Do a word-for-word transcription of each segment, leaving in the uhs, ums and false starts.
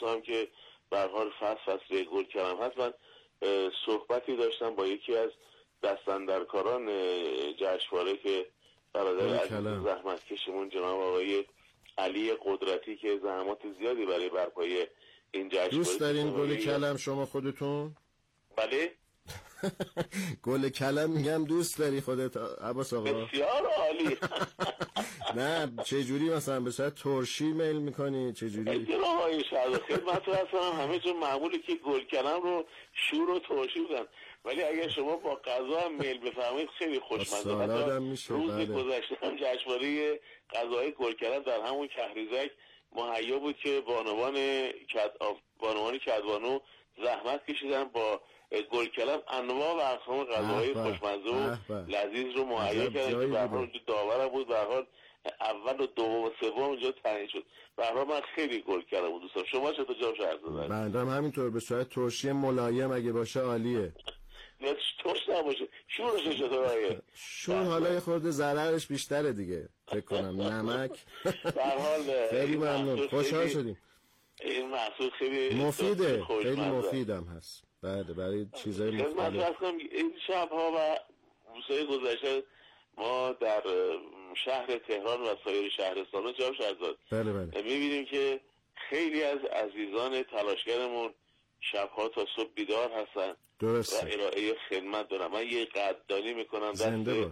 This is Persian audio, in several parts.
امسا هم که به هر حال فصل فصل گل کلم هست، من صحبتی داشتم با یکی از دستاندرکاران جشنواره که برادر عزیز زحمتکشمون جناب آقای علی قدرتی که زحمات زیادی برای برپای این جشنواره. دوست دارین گل کلم شما خودتون؟ بله. گل کلم میگم دوست داری خودت عباس آقا؟ بسیار عالی. نه چه جوری مثلا به صورت ترشی میل میکنی چه جوری؟ جناب آقای شهر خدمت هستم، همه جور معمولی که گل کلم رو شور و ترشی بودن، ولی اگر شما با غذا هم میل بفرمایید خیلی خوشمزه میشه. روز گذشته هم جشنواره غذاهای گل کلم در همون کهریزک مهیا بود که بانوان کد بانوان کدبانو زحمت کشیدن با گل کلم انواع و اقسام غذاهای خوشمزه و لذیذ رو مهیا کردن که به هر حال داور بود، به هر حال اول و دوم و سوم اونجا تعیین شد. به هر حال من خیلی گل کلم بود دوستم. شما چطور جناب شهرزاد؟ من هم همینطور به صورت ترشی ملایم اگه باشه عالیه. نه ترش نباشه، شورش چطور آیه؟ شور حالا یه خورده ضررش بیشتره دیگه فکر کنم. نمک. به هر حال خیلی ممنون، خوشحال شدیم. این محصول خیلی مفیده، خیلی مفیدم هست. بله برای چیزای مختلف. من این شب‌ها و روزهای گذشته ما در شهر تهران و سایر شهرستان‌ها جناب شهرزاد بله بله می‌بینیم که خیلی از عزیزان تلاشگرمون شب‌ها تا صبح بیدار هستن درسته. و ارائه خدمت دارن. من یه قدردانی میکنم دست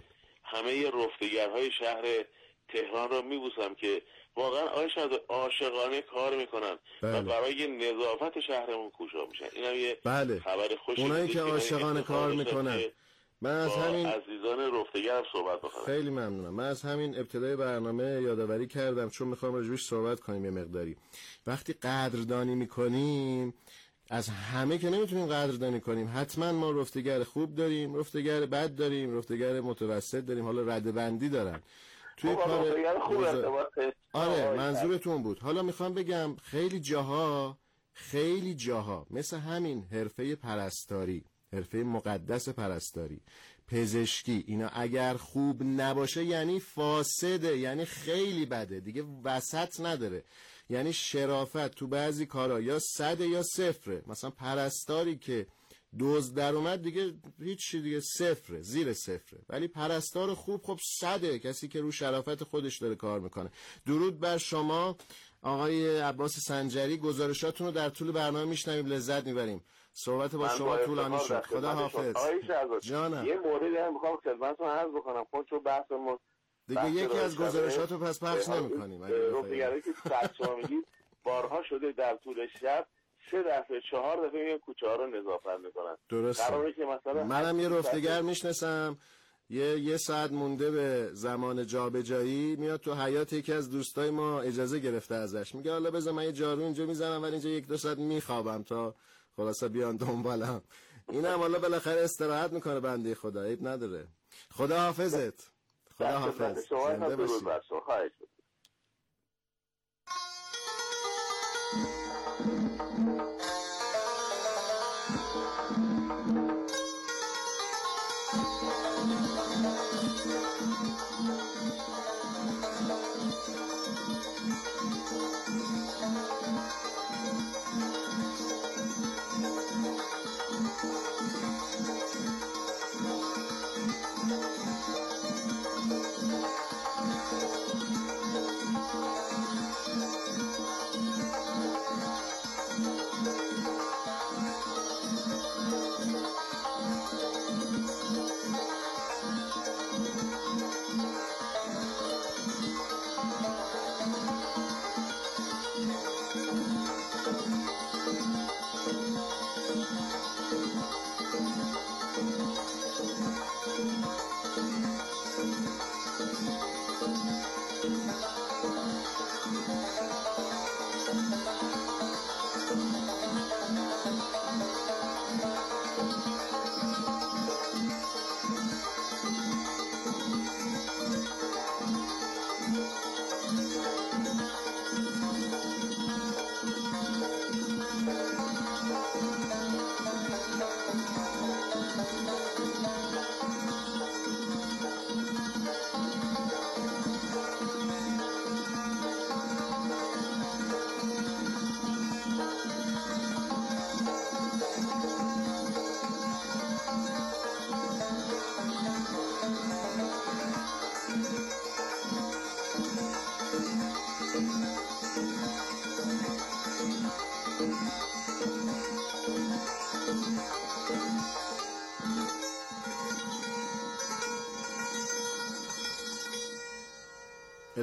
همه رفتگرهای شهر تهران رو میبوسم که واقعا عاشقانه کار میکنن بله. و برای نظافت شهرمون کوشا میشن. اینم یه بله. خبر خوشی. اونایی که عاشقانه کار میکنن، من از همین عزیزان رفتگر صحبت بکنم. خیلی ممنونم. من از همین ابتدای برنامه یادآوری کردم چون میخوام راجعش صحبت کنیم یه مقداری. وقتی قدردانی میکنیم از همه که نمیتونیم قدردانی کنیم، حتما ما رفتگر خوب داریم، رفتگر بد داریم، رفتگر متوسط داریم، حالا ردبندی دارن توی کار خوب. آره منظورتون بود. حالا میخوام بگم خیلی جاها خیلی جاها مثل همین حرفه پرستاری، حرفه مقدس پرستاری، پزشکی، اینا اگر خوب نباشه یعنی فاسده، یعنی خیلی بده دیگه، وسط نداره. یعنی شرافت تو بعضی کارا یا صده یا صفره. مثلا پرستاری که دوز در اومد دیگه هیچ دیگه صفره، زیر صفره. ولی پرستار خوب خب صده، کسی که رو شرافت خودش داره کار میکنه. درود بر شما آقای عباس سنجری. گزارشاتون رو در طول برنامه میشنویم، لذت میبریم. صحبت با شما طولانی شد. خدا حافظ. جانم یه موردی هم میخوام خدمتتون عرض بکنم، خود چون بحث ما دیگه یکی از گزارشاتو پس پخش نمی‌کنیم. رفتگرایی که صد شما میگید بارها شده در طول شب سه دفعه چهار دفعه میان کوچه ها رو نظافت میکنن. درسته. قراره که مثلا منم یه رفتگر میشناسم، یه یه ساعت مونده به زمان جابجایی میاد تو حیاط یکی از دوستای ما اجازه گرفته ازش، میگه حالا بذار من یه جارو اینجا میزنم ولی اینجا یک دو ساعت میخوابم تا خلاصا بیان دنبالم. اینم حالا بالاخره استراحت میکنه بنده خدا، عیب نداره. خدا حافظت. خدا حافظ. زنده باشی.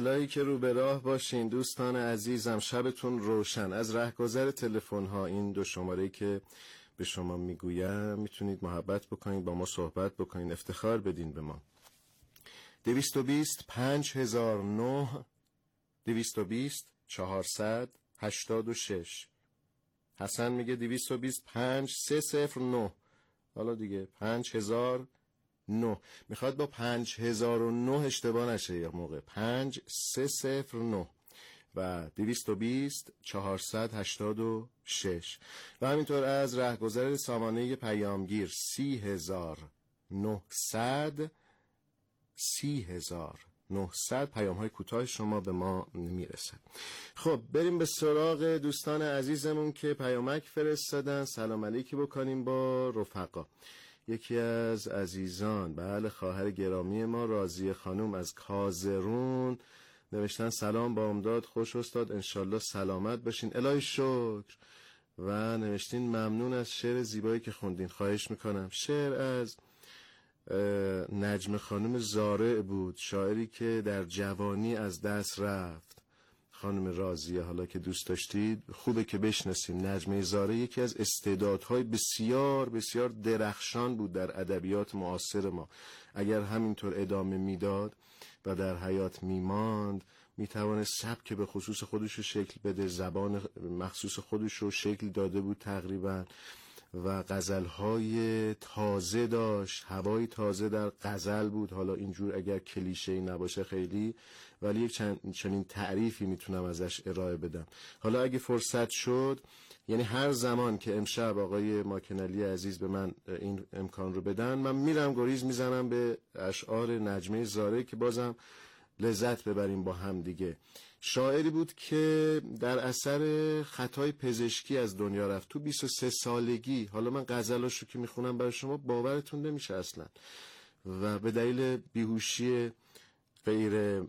الهی که رو به راه باشین دوستان عزیزم، شبتون روشن. از رهگذر تلفن ها این دو شماره‌ای که به شما میگویم میتونید محبت بکنید، با ما صحبت بکنید، افتخار بدین به ما. دویست و بیست پنج هزار و نه، دویست و بیست چهارصد هشتاد و شش. حسن میگه دویست و بیست پنج سه صفر نه. حالا دیگه پنج هزار نه میخواد با پنج هزار و نه اشتباه نشه یه موقع. پنج سه صفر نه و دویست و بیست چهارصد هشتاد و شش. و همینطور از رهگذر سامانه پیامگیر سی هزار نهصد سی هزار نهصد پیام های کوتاه شما به ما میرسه. خب بریم به سراغ دوستان عزیزمون که پیامک فرستادن. سلام علیکی بکنیم با رفقا. یکی از عزیزان، بله خواهر گرامی ما راضیه خانم از کازرون، نوشتن سلام با امداد، خوش استاد، انشالله سلامت باشین، الهی شکر. و نوشتین ممنون از شعر زیبایی که خوندین. خواهش میکنم. شعر از نجم خانم زارع بود، شاعری که در جوانی از دست رفت. خانم راضیه، حالا که دوست داشتید خوبه که بشناسیم. نجم زارع یکی از استعدادهای بسیار بسیار درخشان بود در ادبیات معاصر ما. اگر همینطور ادامه میداد و در حیات میماند، میتوانه سبک به خصوص خودش رو شکل بده، زبان مخصوص خودش رو شکل داده بود تقریبا، و غزل‌های تازه داشت، هوای تازه در غزل بود. حالا اینجور اگر کلیشه‌ای نباشه خیلی، ولی یک چنین تعریفی میتونم ازش ارائه بدم. حالا اگه فرصت شد، یعنی هر زمان که امشب آقای ماکنلی عزیز به من این امکان رو بدن، من میرم گریز میزنم به اشعار نجمه زارع که بازم لذت ببریم با هم دیگه. شاعری بود که در اثر خطای پزشکی از دنیا رفت تو بیست و سه سالگی. حالا من غزلاشو که میخونم برای شما باورتون نمیشه اصلا، و به دلیل بیهوشی غیر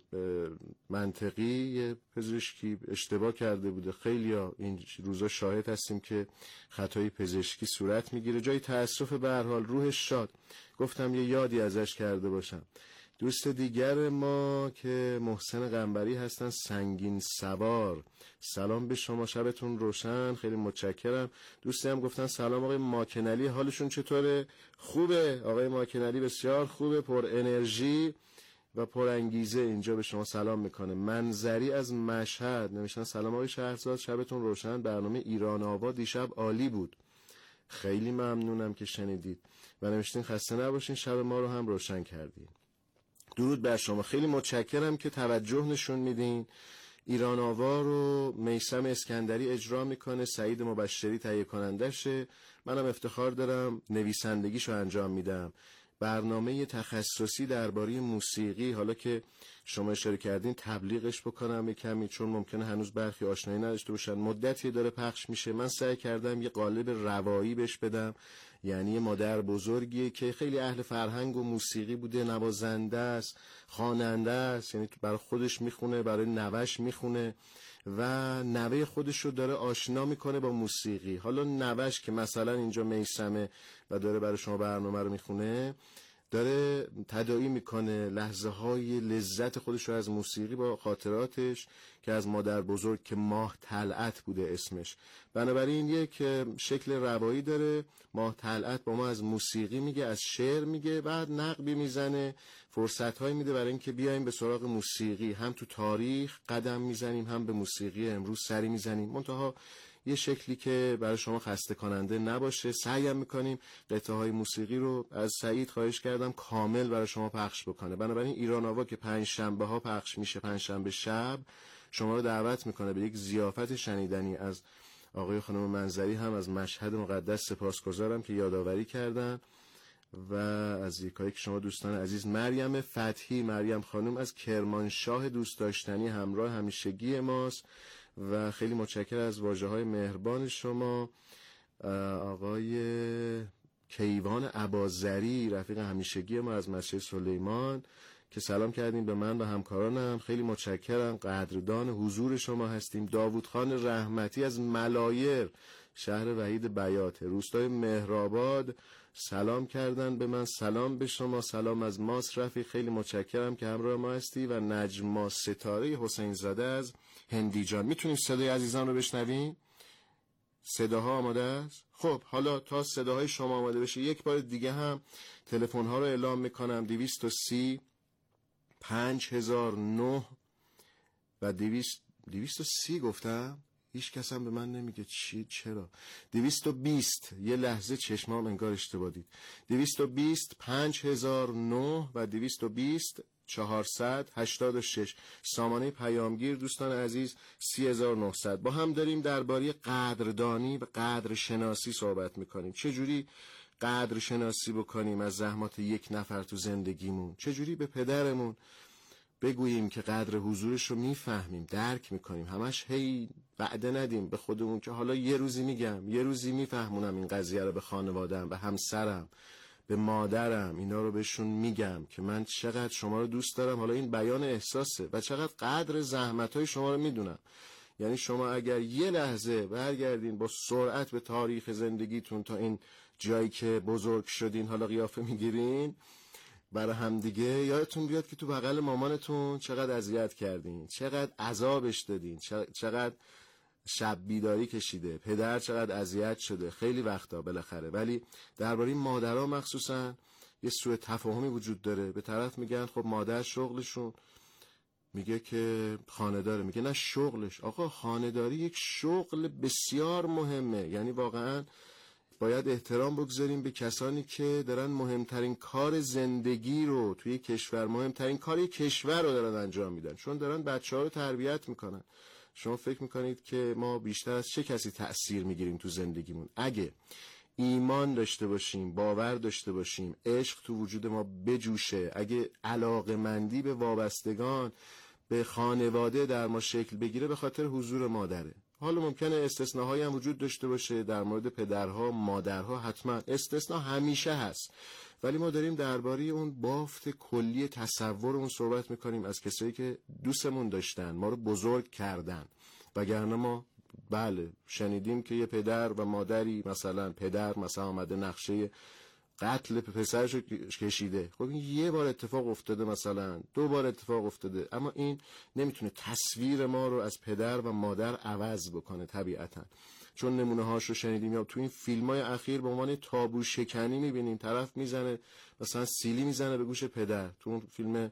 منطقی پزشکی اشتباه کرده بوده. خیلیا این روزا شاهد هستیم که خطای پزشکی صورت میگیره. جای تأسف به هر حال، روحش شاد. گفتم یه یادی ازش کرده باشم. دوست دیگر ما که محسن قنبری هستن، سنگین سوار، سلام به شما، شبتون روشن، خیلی متشکرم. دوستی هم گفتن سلام آقای ماکنلی، حالشون چطوره؟ خوبه آقای ماکنلی، بسیار خوبه، پر انرژی و پر انگیزه. اینجا به شما سلام میکنه. منظری از مشهد نوشتن سلام آقای شهرزاد، شبتون روشن، برنامه ایران آوا دیشب عالی بود، خیلی ممنونم که شنیدید. و نوشتین خسته نباشین، شب ما رو هم روشن کردین. درود بر شما، خیلی متشکرم که توجه نشون میدین. ایران آوا رو میثم اسکندری اجرا میکنه، سعید مبشری تهیه کنندشه، منم افتخار دارم نویسندگیشو انجام میدم. برنامه تخصصی درباره موسیقی، حالا که شما اشاره کردین تبلیغش بکنم یک کمی، چون ممکنه هنوز برخی آشنایی نداشته باشن. مدتی داره پخش میشه. من سعی کردم یه قالب روایی بهش بدم، یعنی یه مادر بزرگیه که خیلی اهل فرهنگ و موسیقی بوده، نوازنده است، خواننده است، یعنی برای خودش میخونه، برای نوش میخونه و نوه خودش رو داره آشنا میکنه با موسیقی. حالا نوش که مثلا اینجا میثمه و داره برای شما برنامه رو میخونه، داره تداعی میکنه لحظه های لذت خودش رو از موسیقی با خاطراتش که از مادر بزرگ که ماه طلعت بوده اسمش. بنابراین یک شکل روایی داره. ماه طلعت با ما از موسیقی میگه، از شعر میگه، بعد نقبی میزنه، فرصت های میده برای اینکه بیایم به سراغ موسیقی، هم تو تاریخ قدم میزنیم، هم به موسیقی امروز سری میزنیم، منتها یه شکلی که برای شما خسته کننده نباشه. سعیم میکنیم قطعه های موسیقی رو از سعید خواهش کردم کامل برای شما پخش بکنه. بنابراین ایران آوا که پنج شنبه ها پخش میشه، پنج شنبه شب، شما رو دعوت میکنه به یک ضیافت شنیدنی. از آقای خانم منظری هم از مشهد مقدس سپاسگزارم که یادآوری کردن، و از یکایی که شما دوستان عزیز، مریم فتحی، مریم خانم از کرمانشاه دوست داشتنی، همراه همیشگی ماست و خیلی متشکر از واژه‌های مهربان شما. آقای کیوان اباظری، رفیق همیشگی ما از مسجد سلیمان، که سلام کردیم به من و همکارانم، خیلی متشکرم، قدردان حضور شما هستیم. داوود خان رحمتی از ملایر، شهر وحید بیاته، روستای مهرآباد. سلام کردن به من. سلام به شما. سلام از ماس رفیق، خیلی متشکرم که همراه ما هستی. و نجما ستاره حسین زاده از هندیجان. میتونیم صدای عزیزان رو بشنویم؟ صداها آماده است؟ خب حالا تا صداهای شما آماده بشه یک بار دیگه هم تلفن ها رو اعلام میکنم. دویست و سی پنج هزار و نه و دویست دویست و سی گفتم؟ هیچ کس هم به من نمیگه چی چرا. دویست و بیست، یه لحظه چشمام انگار اشتباه دید. دویست و بیست پنج هزار و نه و دویست و بیست چهارصد هشتاد و شش. سامانه پیامگیر دوستان عزیز سی هزار و نهصد. با هم داریم درباره قدردانی و قدر شناسی صحبت میکنیم. چجوری قدر شناسی بکنیم از زحمات یک نفر تو زندگیمون، چجوری به پدرمون بگوییم که قدر حضورش رو میفهمیم، درک میکنیم. همش هی وعده ندیم به خودمون که حالا یه روزی میگم، یه روزی میفهمونم این قضیه رو به خانواده‌ام، به همسرم، به مادرم، اینا رو بهشون میگم که من چقدر شما رو دوست دارم. حالا این بیان احساسه و چقدر قدر زحمت‌های شما رو میدونم. یعنی شما اگر یه لحظه برگردین با سرعت به تاریخ زندگیتون تا این جایی که بزرگ شدین، حالا قیافه میگیرین برای هم دیگه، یادتون بیاد که تو بغل مامانتون چقدر اذیت کردین، چقدر عذابش دادین، چقدر شب بیداری کشیده، پدر چقدر اذیت شده خیلی وقتا بالاخره. ولی درباره مادرها مخصوصا یه سوء تفاهمی وجود داره. به طرف میگن خب مادر شغلشون میگه که خانه‌داره، میگه نه شغلش. آقا خانه‌داری یک شغل بسیار مهمه. یعنی واقعا باید احترام بگذاریم به کسانی که دارن مهمترین کار زندگی رو توی کشور، مهمترین کار کشور رو دارن انجام میدن، چون دارن بچه‌ها رو تربیت میکنن. شما فکر میکنید که ما بیشتر از چه کسی تأثیر میگیریم تو زندگیمون؟ اگه ایمان داشته باشیم، باور داشته باشیم، عشق تو وجود ما بجوشه، اگه علاقه‌مندی به وابستگان، به خانواده در ما شکل بگیره، به خاطر حضور مادره. حالا ممکنه استثناهایی هم وجود داشته باشه در مورد پدرها، مادرها، حتما استثناء همیشه هست، ولی ما داریم درباره اون بافت کلی تصورمون صحبت میکنیم از کسایی که دوستمون داشتن، ما رو بزرگ کردن. وگرنه ما بله شنیدیم که یه پدر و مادری، مثلا پدر مثلا آمده نقشه قتل پسرشو کشیده. خب این یه بار اتفاق افتاده، مثلا دو بار اتفاق افتاده، اما این نمیتونه تصویر ما رو از پدر و مادر عوض بکنه طبیعتا. چون نمونه هاشو شنیدیم یا تو این فیلم های اخیر به عنوان تابو شکنی میبینیم، طرف میزنه مثلا سیلی میزنه به گوش پدر، تو اون فیلم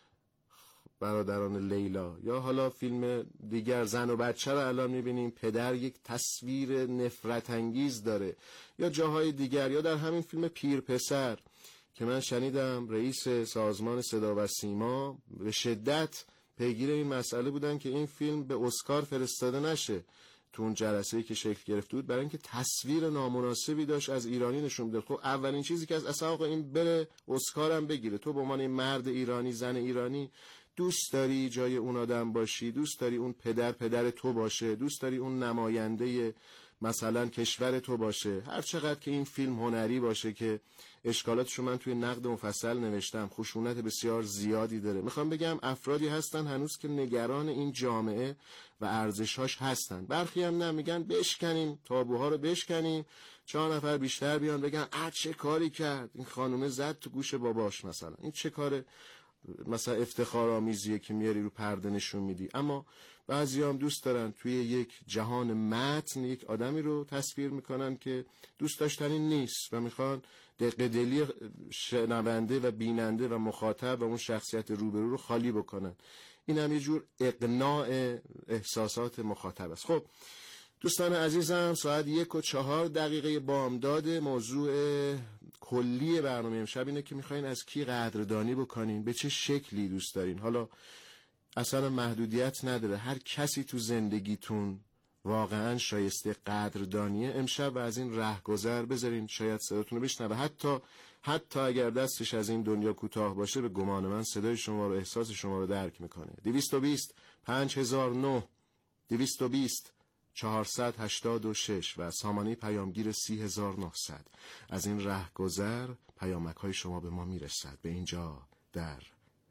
برادران لیلا، یا حالا فیلم دیگر زن و بچه رو الان میبینیم پدر یک تصویر نفرت انگیز داره، یا جاهای دیگر، یا در همین فیلم پیر پسر که من شنیدم رئیس سازمان صدا و سیما به شدت پیگیر این مسئله بودن که این فیلم به اسکار فرستاده نشه تو اون جلسه‌ای که شکل گرفته بود، برای اینکه تصویر نامناسبی داشت از ایرانی نشون میده. خب اولین چیزی که از اصلا آقا این بره اسکار هم بگیره، تو به عنوان مرد ایرانی، زن ایرانی دوست داری جای اون آدم باشی، دوست داری اون پدر پدر تو باشه، دوست داری اون نماینده مثلا کشور تو باشه. هر چقدر که این فیلم هنری باشه که اشکالاتشو من توی نقد مفصل نوشتم، خشونت بسیار زیادی داره، میخوام بگم افرادی هستن هنوز که نگران این جامعه و ارزش‌هاش هستن. برخی هم نه، میگن بشکنیم تابوها رو، بشکنیم چهار نفر بیشتر بیان بگن اه چه کاری کرد این خانومه، زد تو گوش باباش، مثلا این چه کار مثلا افتخارآمیزیه که میاری رو پرده نشون میدی. اما بعضی هم دوست دارن توی یک جهان متن یک آدمی رو تصویر میکنن که دوست داشتنی نیست و میخوان دق دلی شنونده و بیننده و مخاطب و اون شخصیت روبرو رو خالی بکنن. این هم یه جور اقناع احساسات مخاطب است. خب دوستان عزیزم، ساعت یک و چهار دقیقه بامداد. موضوع کلی برنامه امشب اینه که میخواین از کی قدردانی بکنین، به چه شکلی دوست دارین. حالا اصلا محدودیت نداره، هر کسی تو زندگیتون واقعا شایسته قدردانیه. امشب از این رهگذر بذارین شاید صداتون رو بشنوه، حتی حتی اگر دستش از این دنیا کوتاه باشه، به گمان من صدای شما رو، احساس شما رو درک میکنه. دویست و بیست پنج هزار و نه دویست و بیست چهارصد هشتاد و شش و سامانه پیامگیر سی هزار و نهصد. از این رهگذر پیامک های شما به ما میرسد. به اینجا در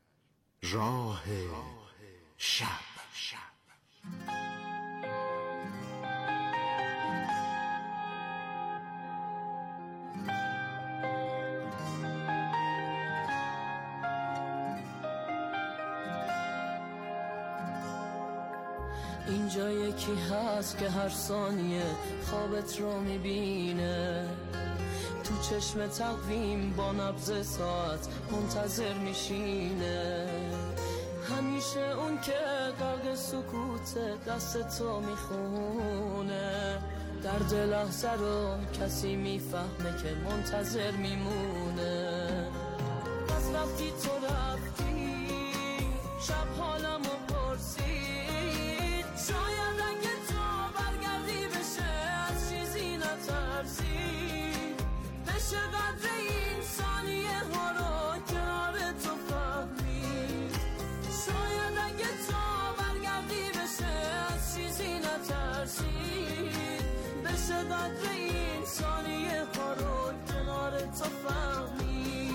راه شب. اینجا یکی هست که هر ثانیه خوابت رو میبینه، تو چشم تقویم با نبض ساعت منتظر میشینه، همیشه اون که غرق سکوت دست تو میخونه، درد لحظه رو کسی میفهمه که منتظر میمونه. از وقتی تو رفتی شب حالمو پرسید، شاید اگه تو برگردی بشه از چیزی نترسی، بشه قدر این ثانیه ها رو کنار تو فهمید، شاید اگه تو برگردی بشه از چیزی نترسی، بشه قدر این ثانیه ها رو کنار تو فهمید.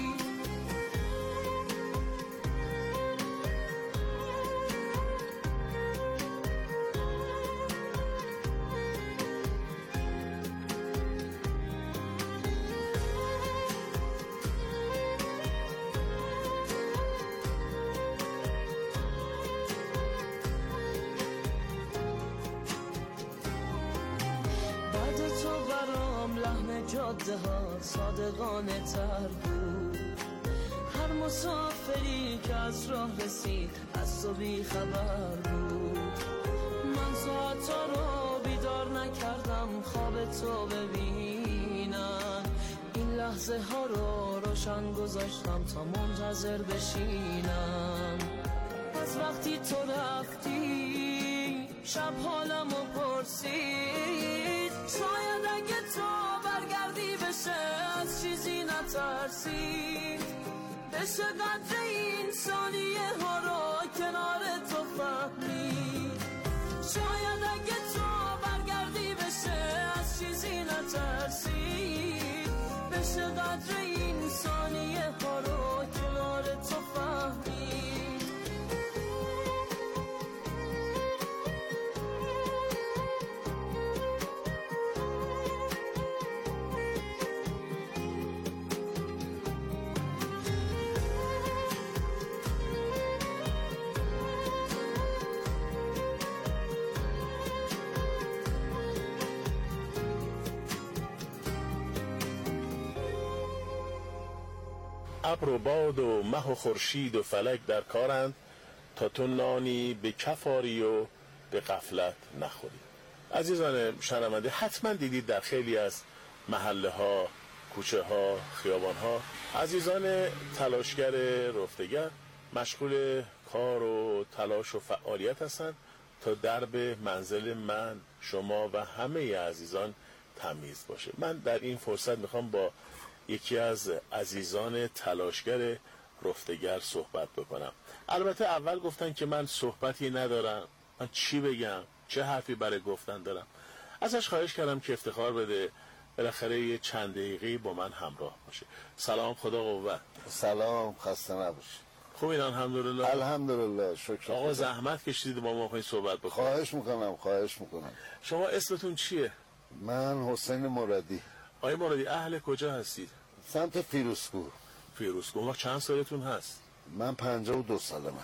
جاده ها صادقانه تر بود، هر مسافری که از راه رسید از تو بی خبر بود، من ساعتا رو بیدار نکردم خواب تو ببینم، این لحظه ها رو روشن گذاشتم تا منتظر بشینم. از وقتی تو رفتی شب حالمو پرسید، شاید اگه تو برگردی بشه از چیزی نترسی، بشه قدر این ثانیه ها رو کنار تو فهمید، شاید اگه تو برگردی بشه از چیزی نترسی، بشه قدر این ثانیه ها رو کنار تو فهمید. ابر و باد و مه و خورشید و فلک در کارند تا تو نانی به کفاری و به غفلت نخوری. عزیزان شنونده، حتما دیدید در خیلی از محله ها، کوچه ها، خیابان ها عزیزان تلاشگر رفتگر مشغول کار و تلاش و فعالیت هستند تا درب منزل من، شما و همه عزیزان تمیز باشه. من در این فرصت میخوام با یکی از عزیزان تلاشگر رفتگر صحبت بکنم. البته اول گفتن که من صحبتی ندارم، من چی بگم، چه حرفی برای گفتن دارم. ازش خواهش کردم که افتخار بده، بالاخره یه چند دقیقه با من همراه باشه. سلام، خدا قوت. سلام، خسته نباشی. خوب این الحمدلله. الحمدلله، شکر. آقا زحمت کشیدید با ما خواهید صحبت بکنم. خواهش میکنم، خواهش میکنم. شما اسمتون چیه؟ من حسین مرادی. آقای مرادی، اهل کجا هستید؟ سمت فیروزکوه. فیروزکوه. وقت چند سالتون هست؟ من پنجاه و دو سالمه.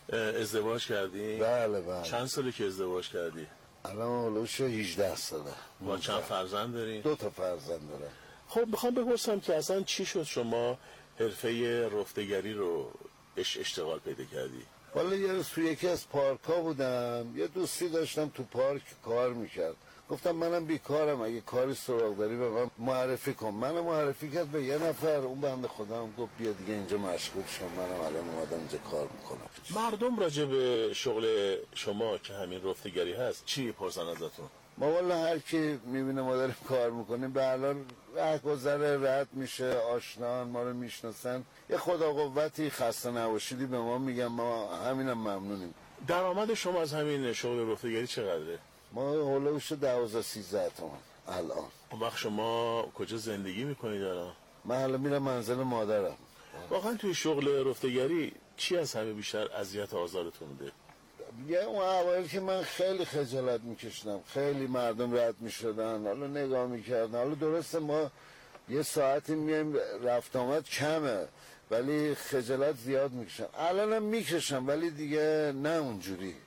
ازدواج کردی؟ بله بله. چند سالی که ازدواج کردی؟ الان هلوش هجده ساله. با چند فرزند دارین؟ دو تا فرزند دارم. خب میخوام بپرسم که اصلا چی شد شما حرفه رفتگری رو اش اشتغال پیدا کردی؟ والا یه روز تو یکی از پارک ها بودم، یه دوستی داشتم تو پارک کار میکرد، گفتم منم بیکارم، اگه کاری سراغ داری به من معرفی کن. منم معرفی کرد به یه نفر، اون بنده خودم گفت بیا دیگه اینجا مشغول شم، منم الان اومدم اینجا کار میکنم. مردم راجع به شغل شما که همین رفتگری هست چی پرسن ازتون؟ ما والا هر کی میبینه ما داریم کار میکنیم به الان ره گذره رد میشه، آشنان ما رو میشناسن، یه خدا قوتی، خسته نباشیدی به ما میگم، ما همینم ممنونیم. درآمد شما از همین شغل رفتگری چقدره؟ ما هولوش دوازده سیزده تومن الان. اون وقت شما کجا زندگی میکنید الان؟ من الان میرم منزل مادرم. واقعا توی شغل رفتگری چی از همه بیشتر اذیت آزارتون میده؟ یه اون اوایل که من خیلی خجالت میکشیدم، خیلی مردم رد میشدن، حالا نگاه میکردن، حالا درسته ما یه ساعتی میایم رفت آمد کمه ولی خجالت زیاد میکشم. الانم میکشم ولی دیگه نه اونجوری.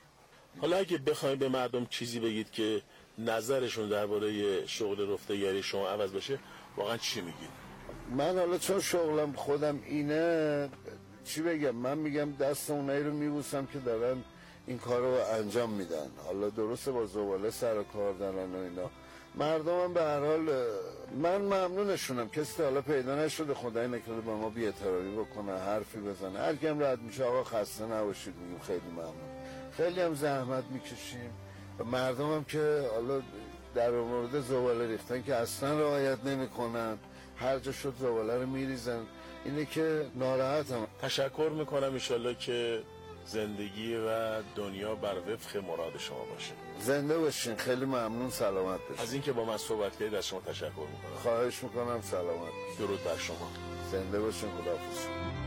حالا اگه بخواید به مردم چیزی بگید که نظرشون درباره شغل رفتگری شما عوض بشه، واقعا چی میگید؟ من حالا چون شغلم خودم اینه، چی بگم؟ من میگم دست اونایی رو میبوسم که دارن این کار رو انجام میدن. حالا درسته با زباله سر کار دارن و اینا، مردم هم به هر حال من ممنونشونم. کسی حالا پیدا نشده خدای نکرده با ما بی‌احترامی بکنه، حرفی بزنه. هر کیم رد میشه آقا خسته نباشید میگیم خیلی ممنون. خیلی هم زحمت میکشیم و مردم هم که حالا در مورد زباله ریختن که اصلا رعایت نمیکنن، هر جا شد زباله رو میریزن، اینه که ناراحتم. تشکر میکنم، انشالله که زندگی و دنیا بر وفق مراد شما باشه. زنده باشین. خیلی ممنون. سلامت باشین. از اینکه با من صحبت کردید از شما تشکر میکنم. خواهش میکنم. سلامت باشین. درود بر شما. زنده باشین. خداحافظ.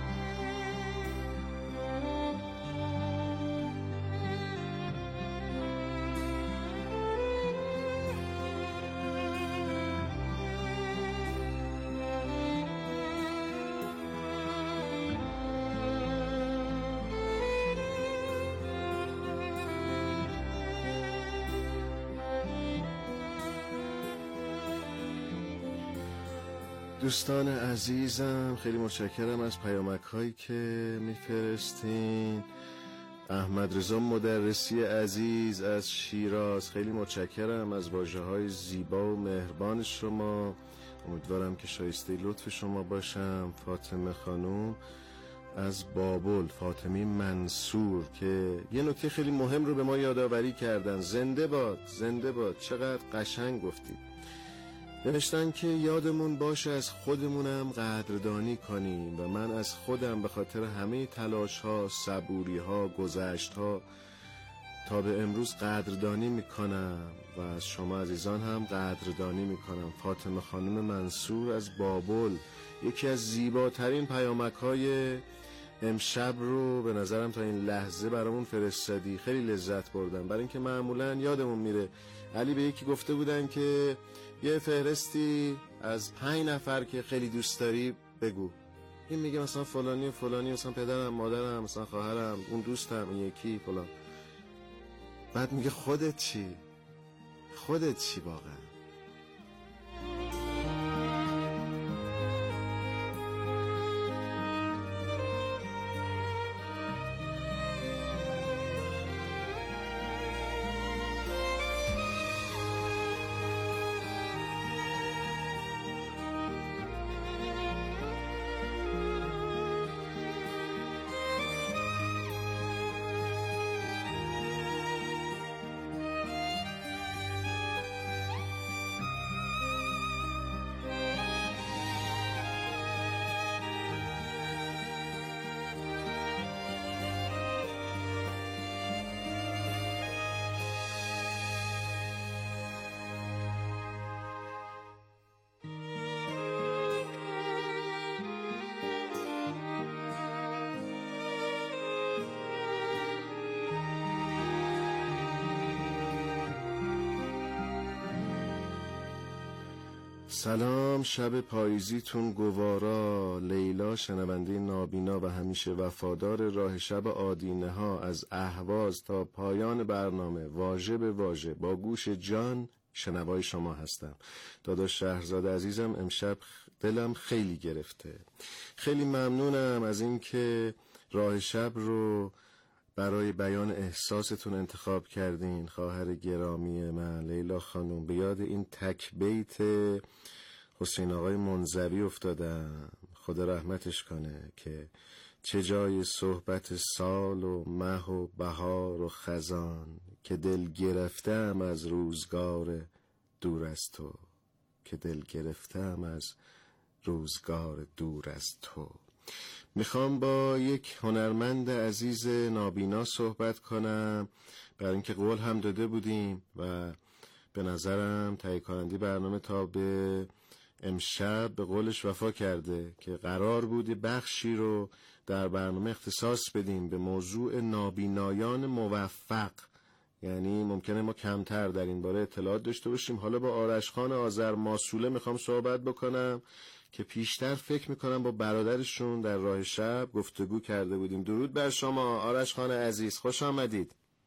دوستان عزیزم، خیلی متشکرم از پیامک هایی که میفرستین. احمد رضا مدرسی عزیز از شیراز، خیلی متشکرم از واژه های زیبا و مهربان شما. امیدوارم که شایسته لطف شما باشم. فاطمه خانوم از بابل، فاطمی منصور، که یه نکته خیلی مهم رو به ما یادآوری کردن. زنده باد، زنده باد. چقدر قشنگ گفتید. نوشتن که یادمون باشه از خودمونم قدردانی کنیم و من از خودم به خاطر همه تلاش ها، صبوری ها، گذشت ها تا به امروز قدردانی میکنم و از شما عزیزان هم قدردانی میکنم. فاطمه خانم منصور از بابل، یکی از زیباترین پیامک های امشب رو به نظرم تا این لحظه برامون فرستادی. خیلی لذت بردم، برای اینکه معمولا یادمون میره. علی به یکی گفته بودن که یه فهرستی از پنج نفر که خیلی دوست داری بگو. این میگه مثلا فلانی و فلانی، مثلا پدرم، مادرم، مثلا خواهرم، اون دوستم، این یکی فلان. بعد میگه خودت چی؟ خودت چی واقعا؟ سلام، شب پاییزیتون گوارا. لیلا، شنونده نابینا و همیشه وفادار راه شب آدینه ها، از اهواز تا پایان برنامه واژه به واژه با گوش جان شنوای شما هستم. داداش شهرزاد عزیزم، امشب دلم خیلی گرفته. خیلی ممنونم از اینکه راه شب رو برای بیان احساستون انتخاب کردین. خواهر گرامی من لیلا خانم، به یاد این تک بیت حسین آقای منزوی افتادم، خدا رحمتش کنه، که چه جای صحبت سال و مه و بهار و خزان، که دل گرفتم از روزگار دور از تو، که دل گرفتم از روزگار دور از تو. میخوام با یک هنرمند عزیز نابینا صحبت کنم، برای اینکه قول هم داده بودیم و به نظرم تهیه کننده برنامه تا به امشب به قولش وفا کرده که قرار بود بخشی رو در برنامه اختصاص بدیم به موضوع نابینایان موفق. یعنی ممکنه ما کمتر در این باره اطلاعات داشته باشیم. حالا با آرش خان آذر ماسوله میخوام صحبت بکنم که پیشتر فکر میکنم با برادرشون در راه شب گفتگو کرده بودیم. درود بر شما آرش خان عزیز، خوش آمدید.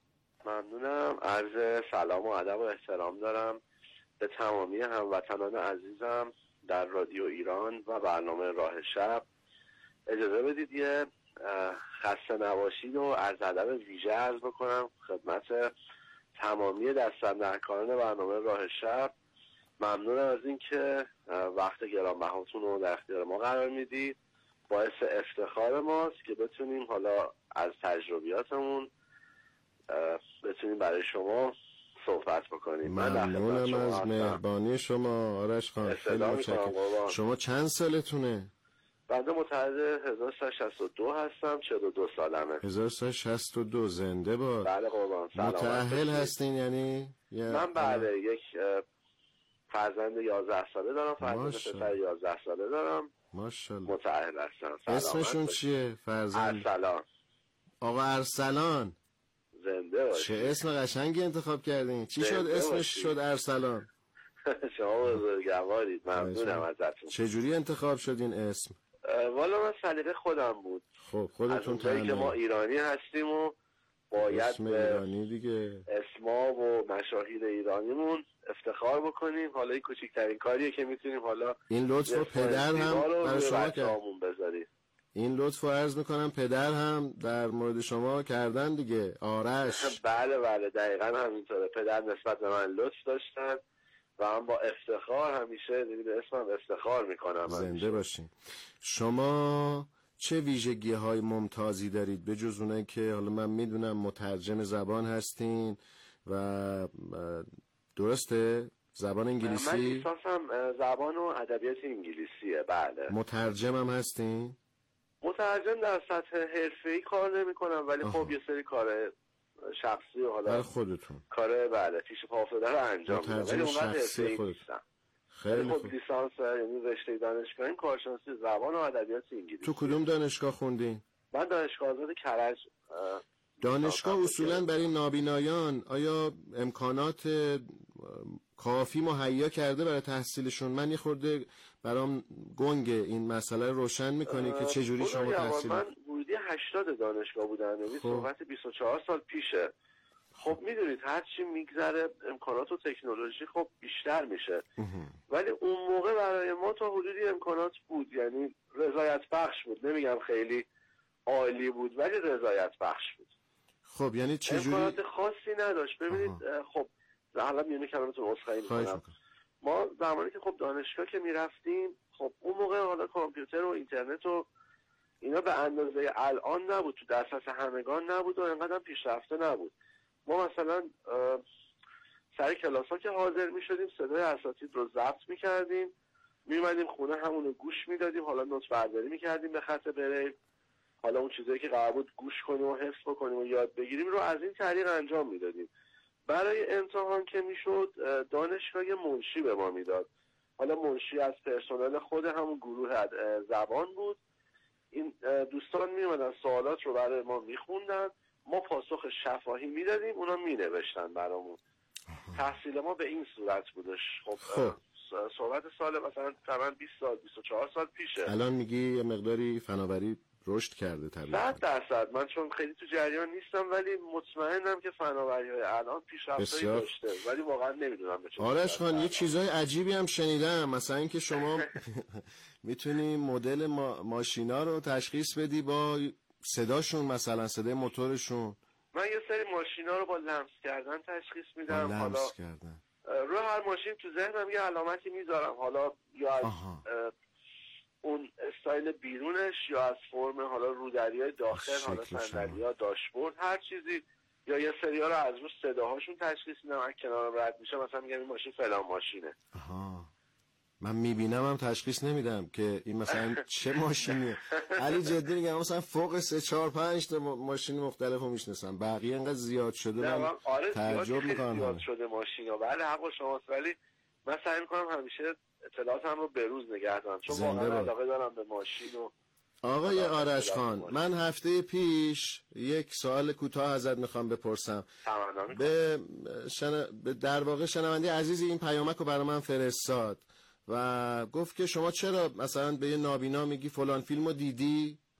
ممنونم. عرض سلام و ادب و احترام دارم به تمامی هموطنان عزیزم در رادیو ایران و برنامه راه شب. اجازه بدید یه خسته نباشید و عرض ادب ویژه عرض بکنم خدمت تمامی دست‌اندرکاران برنامه راه شب. ممنونم از این که وقت گرانبهاتون رو در اختیار ما قرار میدید. باعث افتخار ماست که بتونیم حالا از تجربیاتمون بتونیم برای شما صحبت بکنیم. ممنونم از مهربانی شما آرش خان، خیلی متشکرم. شما چند سالتونه؟ بنده متولد هزار و سیصد و شصت و دو هستم، چهل و دو سالمه. هزار و سیصد و شصت و دو زنده باد. بله قربان. متأهل هستین یعنی؟ من بله یک فرزند یازده ساله دارم، فرزند پسر یازده ساله دارم. ماشاءالله. متأهل هستم. اسمشون چیه فرزند؟ ارسلان. آقا ارسلان. زنده باشید. چه اسم قشنگی انتخاب کردین. چی شد اسمش باشید. شد ارسلان؟ شما بزرگوارید. ممنونم ازتون. چه جوری انتخاب شد این اسم؟ والا من سلیقه خودم بود. خب خودتون تعیین که ما ایرانی هستیم و باید اسم ایرانی دیگه اسما و مشاهیر ایرانیمون افتخار بکنیم. حالا این کوچکترین کاریه که میتونیم حالا این لطف رو پدر هم برای شما کرد. بذاریم. این لطف رو عرض میکنم پدر هم در مورد شما کردن دیگه. آرش. بله بله دقیقا همینطوره. پدر نسبت به من لطف داشتن و من با افتخار همیشه به اسمم افتخار میکنم. زنده باشین. شما چه ویژگی های ممتازی دارید به جز اونایی که حالا من میدونم مترجم زبان هستین و درسته زبان انگلیسی؟ من لیسانسم زبان و ادبیات انگلیسیه. بله. مترجم هم هستین؟ مترجم در سطح حرفه‌ای کار نمی‌کنم ولی خب یه سری کار شخصی و حالا خودتون کار بله پیش پا افتاده رو انجام میدم ولی اونقدر حرفه‌ای نیستم. خیلی خب لیسانس یعنی رشته دانشگاهی کارشناسی زبان و ادبیات انگلیسی. تو کدوم دانشگاه خوندین؟ من دانشگاه آزاد کرج. دانشگاه اصولاً برای نابینایان آیا امکانات کافی مهیا کرده برای تحصیلشون؟ من یه خورده برام گنگه این مسئله روشن میکنی که چه جوری شما تحصیل؟ من ورودی هشتاد دانشگاه بودم یعنی صحبت بیست و چهار سال پیشه. خب میدونید هر چی میگذره امکانات و تکنولوژی خب بیشتر میشه ولی اون موقع برای ما تا حدودی امکانات بود یعنی رضایت بخش بود. نمیگم خیلی عالی بود ولی رضایت بخش بود. خب یعنی چه جوری امکانات خاصی نداشت. ببینید خب حالا میونه کلمتون عذرخواهی میکنم. ما زمانی که خب دانشگاه که میرفتیم خب اون موقع حالا کامپیوتر و اینترنت و اینا به اندازه الان نبود، تو دسترس همگان نبود و انقدر پیشرفته نبود. ما مثلا سر کلاس ها که حاضر می شدیم صدای اساتید رو ضبط می کردیم می اومدیم خونه همونو گوش می دادیم. حالا نوت برداری می کردیم به خط بریل. حالا اون چیزایی که قرار بود گوش کنیم و حفظ بکنیم و یاد بگیریم رو از این طریق انجام می دادیم. برای امتحان که می شد دانشگاه منشی به ما می داد. حالا منشی از پرسنل خود همون گروه زبان بود. این دوستان می اومدن سوالات رو برای ما می خوندن، ما پاسخ شفاهی می دادیم، اونا می نوشتن برامون. تحصیل ما به این صورت بودش. خب, خب. صحبت سال مثلا تقریبا بیست سال بیست و چهار سال پیشه. الان میگی یه مقداری فناوری رشد کرده طبیعتا. صد درصد. من چون خیلی تو جریان نیستم ولی مطمئنم که فناوری‌های الان پیشرفت‌هایی داشته ولی واقعا نمیدونم به چه. آرش خان یه چیزای عجیبی هم شنیدم مثلا اینکه شما میتونی مدل ما... ماشینا رو تشخیص بدی با صداشون، مثلا صدای موتورشون. من یه سری ماشینا رو با لمس کردن تشخیص میدم. با حالا لمس کردن رو هر ماشین تو ذهنم یه علامتی میذارم، حالا یا از اون استایل بیرونش یا از فرم حالا رودریای داخل، حالا صندلی‌ها، داشبورد، هر چیزی، یا یه سری‌ها رو از روش صداهاشون تشخیص میدم. از کنارم رد میشه مثلا میگم این ماشین فلان ماشینه. آها. من میبینم هم تشخیص نمیدم که این مثلا چه ماشینیه. علی جدی میگم مثلا فوق سه چهار پنج تا ماشین مختلف رو میشناسم، بقیه انقدر زیاد شده من آره تعجب میکنم. زیاد شده ماشینا. بله حق شماست ولی من سعی میکنم همیشه اطلاعاتم رو به روز نگه دارم چون واقعا علاقه دارم به ماشین. و آقای آرش خان من هفته پیش یک سوال کوتاه ازت میخوام بپرسم. به, شن... به در واقع شنونده عزیزی این پیامک رو برای من فرستاد و گفت که شما چرا مثلا به یه نابینا میگی فلان فیلمو دیدی؟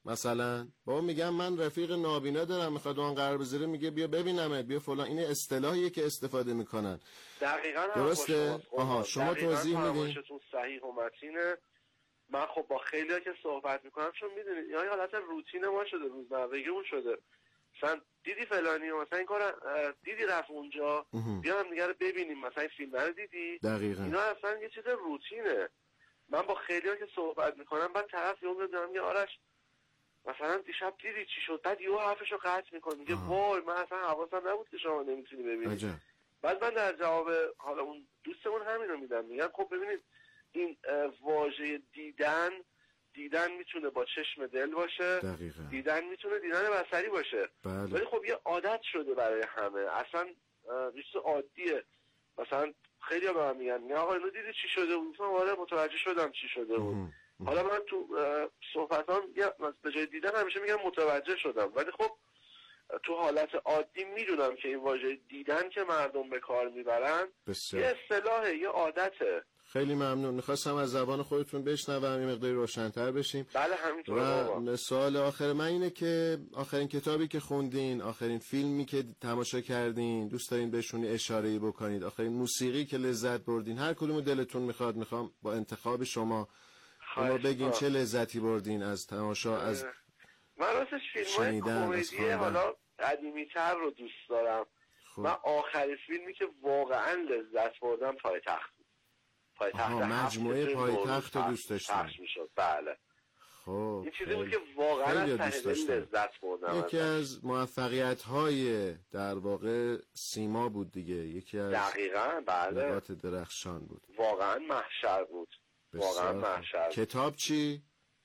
مثلا بابا میگم من رفیق نابینا دارم میخواد اون قرار بذاره، میگه بیا ببینمت بیا فلان. این اصطلاحیه که استفاده میکنن. دقیقاً درسته؟ آها شما توضیح میدین. صحیح و متینه. من خب با خیلی‌ها که صحبت میکنم چون میدونید یا حالت روتین ما شده، روزمرگیمون شده. مثلا دیدی فلانی مثلا این کار دیدی رفت اونجا بیا هم دیگه رو ببینیم، مثلا این فیلم رو دیدی. دقیقاً اینا اصلا یه چیز روتینه. من با خیلی‌ها که صحبت میکنم بعد طرف یه عمر دارم میگه آرش مثلا دیشب دیدی چی شد، بعد یهو حرفشو قطع میکنه میگه وای من اصلا حواسم نبود که شما نمیتونی ببینید. بعد من در جواب حالا اون دوستمون همین رو میدم، میگن خب ببینید این واژه دیدن دیدن میتونه با چشم دل باشه. دقیقا. دیدن میتونه دیدن بصری باشه. بله. ولی خب یه عادت شده برای همه، اصلا چیز عادیه. مثلا خیلی ها به من میگن نه آقا اینو دیدی چی شده بود؟ آره متوجه شدم چی شده بود. حالا من تو صحبتام به جای دیدن همیشه میگم متوجه شدم، ولی خب تو حالت عادی میدونم که این واژه دیدن که مردم به کار میبرن یه اصطلاحه، یه عادته. خیلی ممنون. میخواستم از زبان خودتون بشنوم یه مقداری روشن‌تر بشیم. بله همینطوره بابا. و سوال آخر من اینه که آخرین کتابی که خوندین، آخرین فیلمی که تماشا کردین، دوست دارین بهشون اشاره‌ای بکنید، آخرین موسیقی که لذت بردین، هر کدومو دلتون میخواد، میخوام با انتخاب شما ما بگین چه لذتی بردین از تماشا، از من راستش فیلم‌های کمدی حالا قدیمی‌تر رو دوست دارم. خب. من آخرین فیلمی که واقعا لذت بردم پایتخت بود. پایتخت مجموعه پایتخت رو دوست داشتم. بله. خب این چیزی بود که واقعا از ته لذت بردم. یکی از موفقیت‌های در واقع سیما بود دیگه، یکی از دقیقاً بله نقاط درخشان بود. واقعا محشر بود. واقعا محشر. کتاب چی؟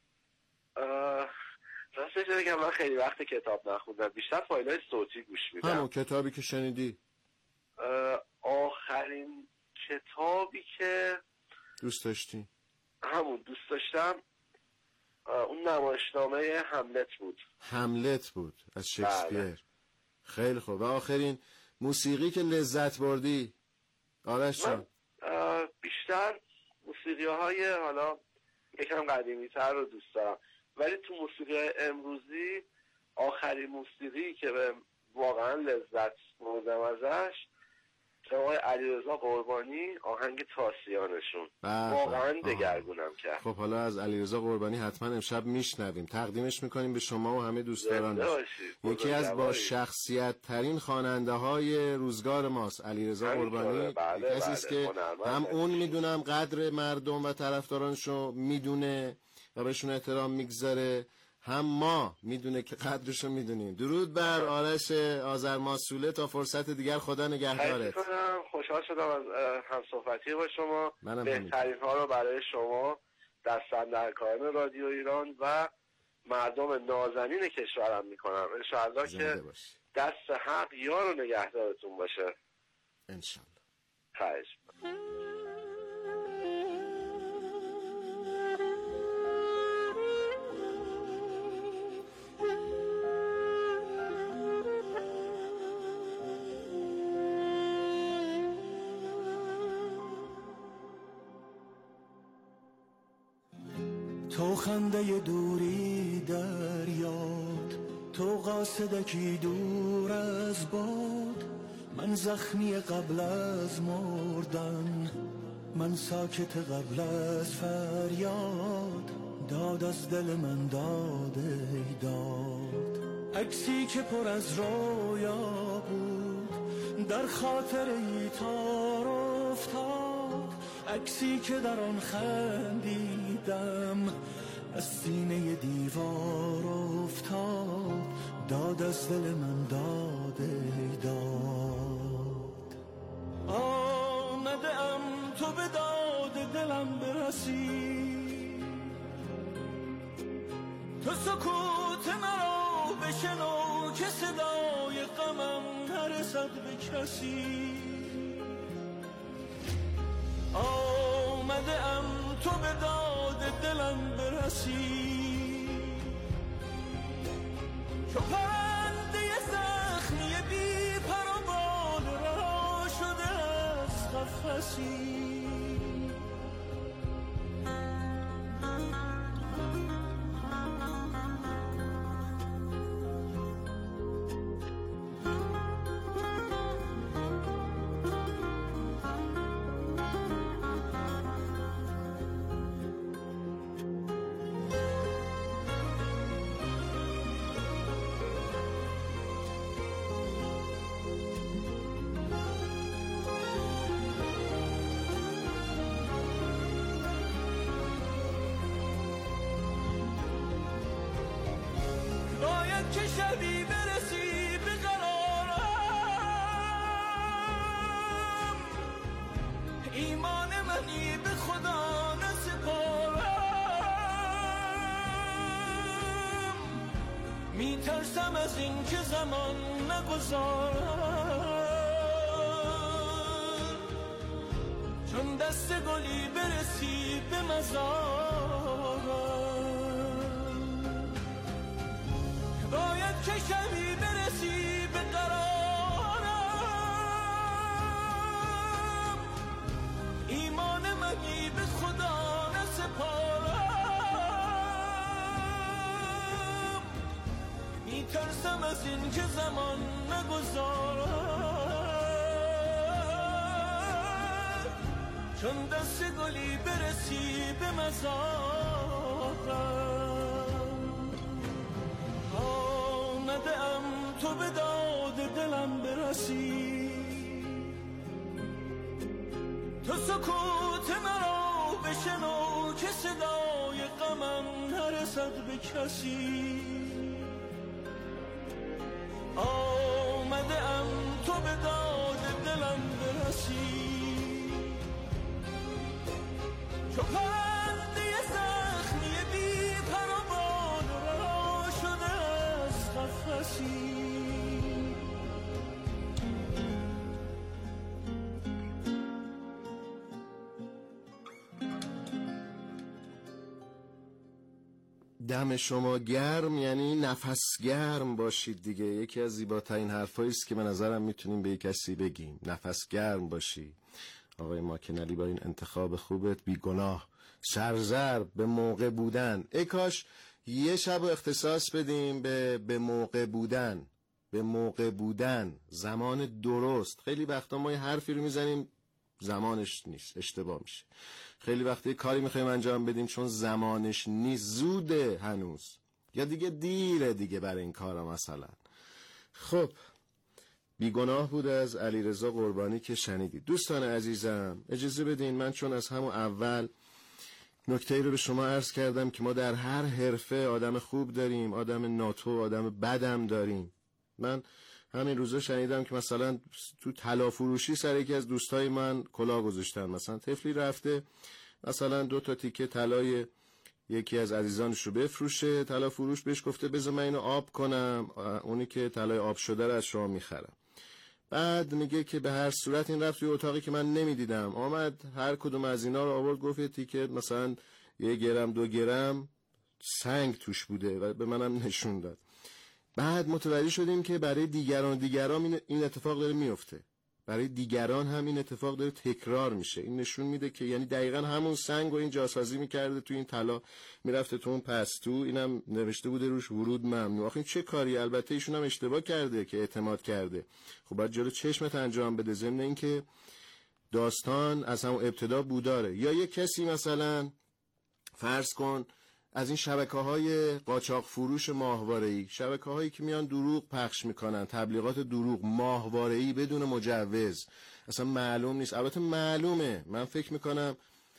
راستش بگم من خیلی وقت کتاب نخوندم، بیشتر فایل‌های صوتی گوش میدم. همون کتابی که شنیدی؟ آخرین کتابی که دوست داشتی؟ همون دوست داشتم اون نمایشنامه هملت بود. هملت بود از شکسپیر. بله. خیلی خوب. و آخرین موسیقی که لذت بردی آرش جان؟ بیشتر موسیقی های حالا یکم قدیمی تر رو دوست دارم، ولی تو موسیقی امروزی آخرین موسیقی که به واقعا لذت بردم ازش که آقای علیرضا قربانی آهنگ تاسیانشون واقعا دگرگونم کرد. خب حالا از علیرضا قربانی حتما امشب میشنویم، تقدیمش میکنیم به شما و همه دوستدارانش. یکی از با شخصیت ترین خواننده های روزگار ماست علیرضا قربانی. بله کسی است که هم اون میدونم قدر مردم و طرفدارانشو میدونه و بهشون احترام میگذاره، هم ما میدونه که قدرشو میدونیم. درود بر آرش آذرماسوله، تا فرصت دیگر خدا نگهدارت. خوشحال شدم از همصحبتی با شما. بهترین ها رو برای شما، دست‌اندرکاران رادیو ایران و مردم نازنین کشورم میکنم. انشاءالله که دست حق یار و نگهدارتون باشه. انشاءالله. خواهش. تو خنده دوری در یاد، تو قاصدکی دور از باد، من زخمی قبل از مردن، من ساکت قبل از فریاد، داد از دل من داد ای داد. عکسی که پر از رویا بود در خاطر ای تار افتاد، عکسی که در آن خندیدم از سینه دیوار افتاد، داد از دل من داد ای داد. آمده ام تو به داد دلم برسی، تو سکوت مرا بشنو که صدای غمم نرسد به کسی. آمده ام تو به داد دلم برسی، چو پرنده زخمی بی پر و بال رها شده از قفسی. که شبی برسی به قرارم، ایمان منی به خدا نسپارم، میترسم از این که زمان نگذارم، چون دست گلی برسی به مزارم، باید که شبی برسی به قرارم، ایمان منی به خدا نسپارم، میترسم از این که زمان نگذارم، چون دست گلی برسی به مزارم. آمده ام تو به داد دلم برسی، تو سکوت مرا بشنو که صدای غمم نرسد به کسی. آمده ام تو به داد دلم برسی، چو پرنده زخمی بی پر و بال رها شده از قفسی. دم شما گرم یعنی نفس گرم باشید دیگه. یکی از زیباترین حرفایی است که به نظرم میتونیم به یک کسی بگیم، نفس گرم باشی. آقای ماکنلی با این انتخاب خوبت، بیگناه، سرزرب، به موقع بودن. ای کاش یه شب اختصاص بدیم به به موقع بودن، به موقع بودن، زمان درست. خیلی وقتا ما یه حرفی رو میزنیم زمانش نیست، اشتباه میشه. خیلی وقتی کاری میخوایم انجام بدیم چون زمانش نیست، زوده هنوز، یا دیگه دیره دیگه برای این کارا مثلا. خب بیگناه بود از علیرضا قربانی که شنیدید. دوستان عزیزم اجازه بدین من چون از همون اول نکته‌ای رو به شما عرض کردم که ما در هر حرفه آدم خوب داریم، آدم ناتو، آدم بدم داریم. من همین روزا شنیدم که مثلا تو طلا فروشی سر یکی از دوستای من کلاه گذاشتن. مثلا طفلی رفته مثلا دو تا تیکه طلای یکی از عزیزانش رو بفروشه، طلا فروش بهش گفته بذار من اینو آب کنم، اونی که طلای آب شده رو از شما میخرم. بعد میگه که به هر صورت این رفت توی اتاقی که من نمیدیدم، آمد هر کدوم از اینا رو آورد، گفت یه تیکه مثلا یه گرم دو گرم سنگ توش بوده و به منم نشون داد. بعد متوجه شدیم که برای دیگران دیگران این اتفاق داره میفته، برای دیگران هم این اتفاق داره تکرار میشه. این نشون میده که یعنی دقیقاً همون سنگ و این جاسازی میکرده تو این طلا، میرفته تو اون پستو، اینم نوشته بوده روش ورود ممنوع. آخه این چه کاری؟ البته ایشون هم اشتباه کرده که اعتماد کرده. خب باید جلو چشمت انجام بده. ضمن این که داستان از همون ابتدا بوداره. یا یک کسی مثلا فرض کن از این شبکه‌های قاچاق فروش ماهواره‌ای، شبکه‌هایی که میان دروغ پخش میکنن، تبلیغات دروغ ماهواره‌ای بدون مجوز، اصلا معلوم نیست. البته معلومه، من فکر میکنم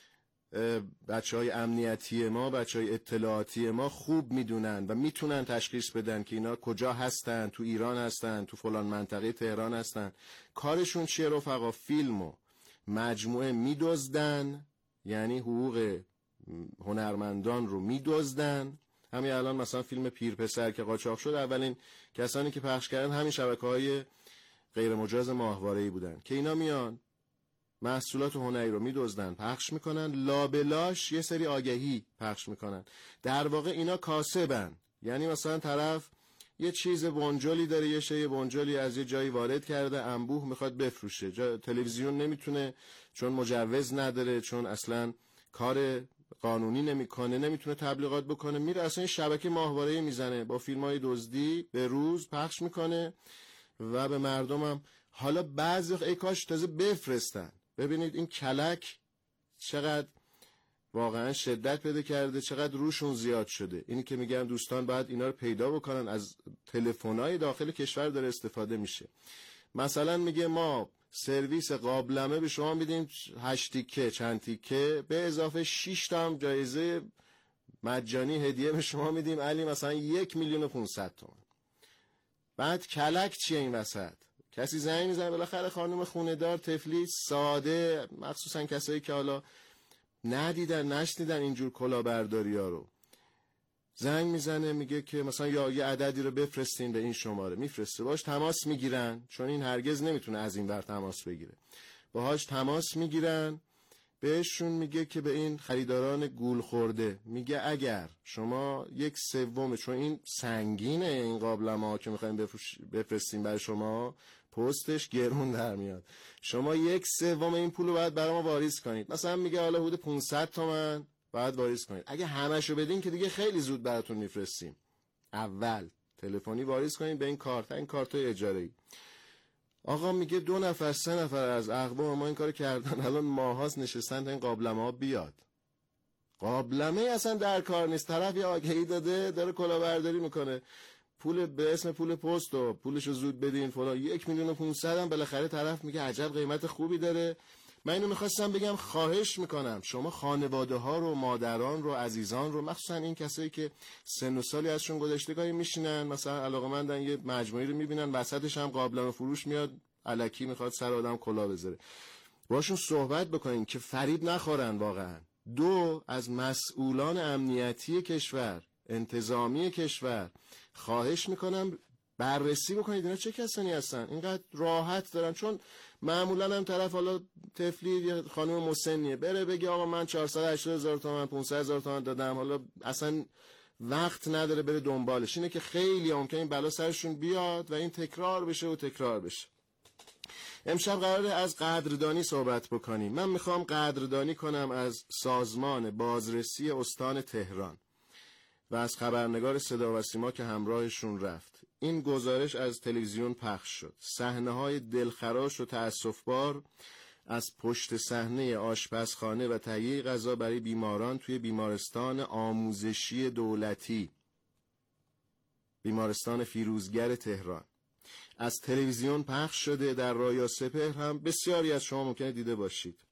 بچه‌های امنیتی ما، بچه‌های اطلاعاتی ما خوب میدونن و میتونن تشخیص بدن که اینا کجا هستن، تو ایران هستن، تو فلان منطقه تهران هستن. کارشون چیه رفقا؟ فیلمو مجموعه میدزدن، یعنی حقوق هنرمندان رو میدزدن. همین الان مثلا فیلم پیر پسر که قاچاق شد، اولین کسانی که پخش کردن همین شبکه‌های غیر مجاز ماهواره‌ای بودن که اینا میان محصولات هنری رو میدزدن، پخش میکنن، لابلاش یه سری آگهی پخش میکنن. در واقع اینا کاسبن، یعنی مثلا طرف یه چیز بنجلی داره، یه شی بنجلی از یه جایی وارد کرده، انبوه میخواد بفروشه، جا تلویزیون نمیتونه چون مجوز نداره، چون اصلا کار قانونی نمیکنه، نمیتونه تبلیغات بکنه، میره اصلا شبکه ماهواره‌ای میزنه با فیلم‌های دزدی به روز پخش میکنه و به مردمم. حالا بعضی ای کاش تازه بفرستن. ببینید این کلک چقدر واقعا شدت پیدا کرده، چقدر روشون زیاد شده. اینی که میگم دوستان باید اینا رو پیدا بکنن. از تلفن‌های داخل کشور داره استفاده میشه. مثلا میگه ما سرویس قابلمه به شما میدیم هشت تیکه، چند تیکه، به اضافه شش تا هم جایزه مجانی هدیه به شما میدیم، علی مثلا یک میلیون و پونصد تومن. بعد کلک چیه این وسط؟ کسی زنگ میزنه بالاخره خانم خونه‌دار طفلی ساده، مخصوصا کسایی که حالا ندیدن نشنیدن اینجور کلاهبرداری‌ها رو، زنگ میزنه میگه که مثلا یا یه عددی رو بفرستین به این شماره، میفرسته، باهاش تماس میگیرن، چون این هرگز نمیتونه از این ور تماس بگیره، باهاش تماس میگیرن، بهشون میگه که به این خریداران گول خورده میگه اگر شما یک سوم، چون این سنگینه این قابلمه‌ها که میخوایم بفرستیم برای شما، پستش گرون در میاد، شما یک سوم این پولو باید برای ما واریز کنید، مثلا میگه حالا حدود پانصد تومن باید واریز کنید، اگه همشو بدین که دیگه خیلی زود براتون میفرستیم، اول تلفنی واریز کنید به این کارت، این کارتای اجاره‌ای. آقا میگه دو نفر سه نفر از اقوام ما این کارو کردن، الان ماهاست نشستن تا این قابلمه ها بیاد. قابلمه اصلا در کار نیست، طرف یه آگهی داده داره کلاهبرداری میکنه، پول به اسم پول پست و پولشو زود بدین فلان، یک میلیون و پونصد هم بالاخره طرف میگه عجب قیمت خوبی داره. من اینو میخواستم بگم، خواهش میکنم شما خانواده ها رو، مادران رو، عزیزان رو، مخصوصا این کسایی که سن و سالی ازشون گذشته گاهی میشینن مثلا علاقه‌مندن یه مجموعی رو میبینن وسطش هم قابلمه فروش میاد الکی میخواد سر آدم کلاه بذاره، باشون صحبت بکنین که فریب نخورن واقعا. دو، از مسئولان امنیتی کشور، انتظامی کشور خواهش میکنم بررسی بکنید اینا چه کسانی هستن اینقدر راحت دارن، چون معمولا هم طرف حالا طفلی یا خانم مسنیه بره بگه آقا من چهارصد و هشتاد هزار تومان پانصد هزار تومان دادم، حالا اصلا وقت نداره بره دنبالش. اینه که خیلی ممکنه این بلا سرشون بیاد و این تکرار بشه و تکرار بشه. امشب قراره از قدردانی صحبت بکنیم. من میخوام قدردانی کنم از سازمان بازرسی استان تهران و از خبرنگار صدا و سیما که همراهشون رفت. این گزارش از تلویزیون پخش شد. صحنه‌های دلخراش و تأسف‌بار از پشت صحنه آشپزخانه و تهیه غذا برای بیماران توی بیمارستان آموزشی دولتی، بیمارستان فیروزگر تهران، از تلویزیون پخش شده. در رای سپهر هم بسیاری از شما ممکنه دیده باشید.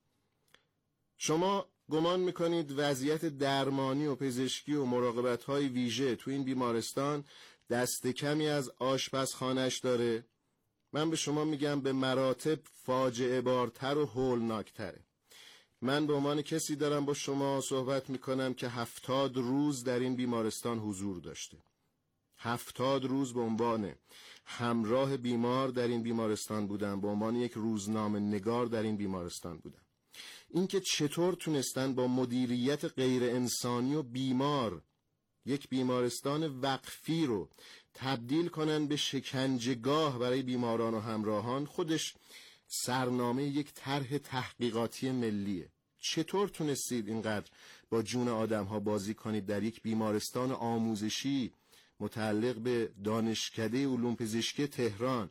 شما گمان میکنید وضعیت درمانی و پزشکی و مراقبت‌های ویژه تو این بیمارستان دست کمی از آشپزخانه‌اش داره؟ من به شما میگم به مراتب فاجعه بارتر و هولناکتره. من به عنوان کسی دارم با شما صحبت میکنم که هفتاد روز در این بیمارستان حضور داشته. هفتاد روز به عنوان همراه بیمار در این بیمارستان بودم، به عنوان یک روزنامه نگار در این بیمارستان بودم. اینکه چطور تونستن با مدیریت غیر انسانی و بیمار یک بیمارستان وقفی رو تبدیل کنن به شکنجهگاه برای بیماران و همراهان، خودش سرنامه یک طرح تحقیقاتی ملیه. چطور تونستید اینقدر با جون آدم ها بازی کنید در یک بیمارستان آموزشی متعلق به دانشکده علوم پزشکی تهران؟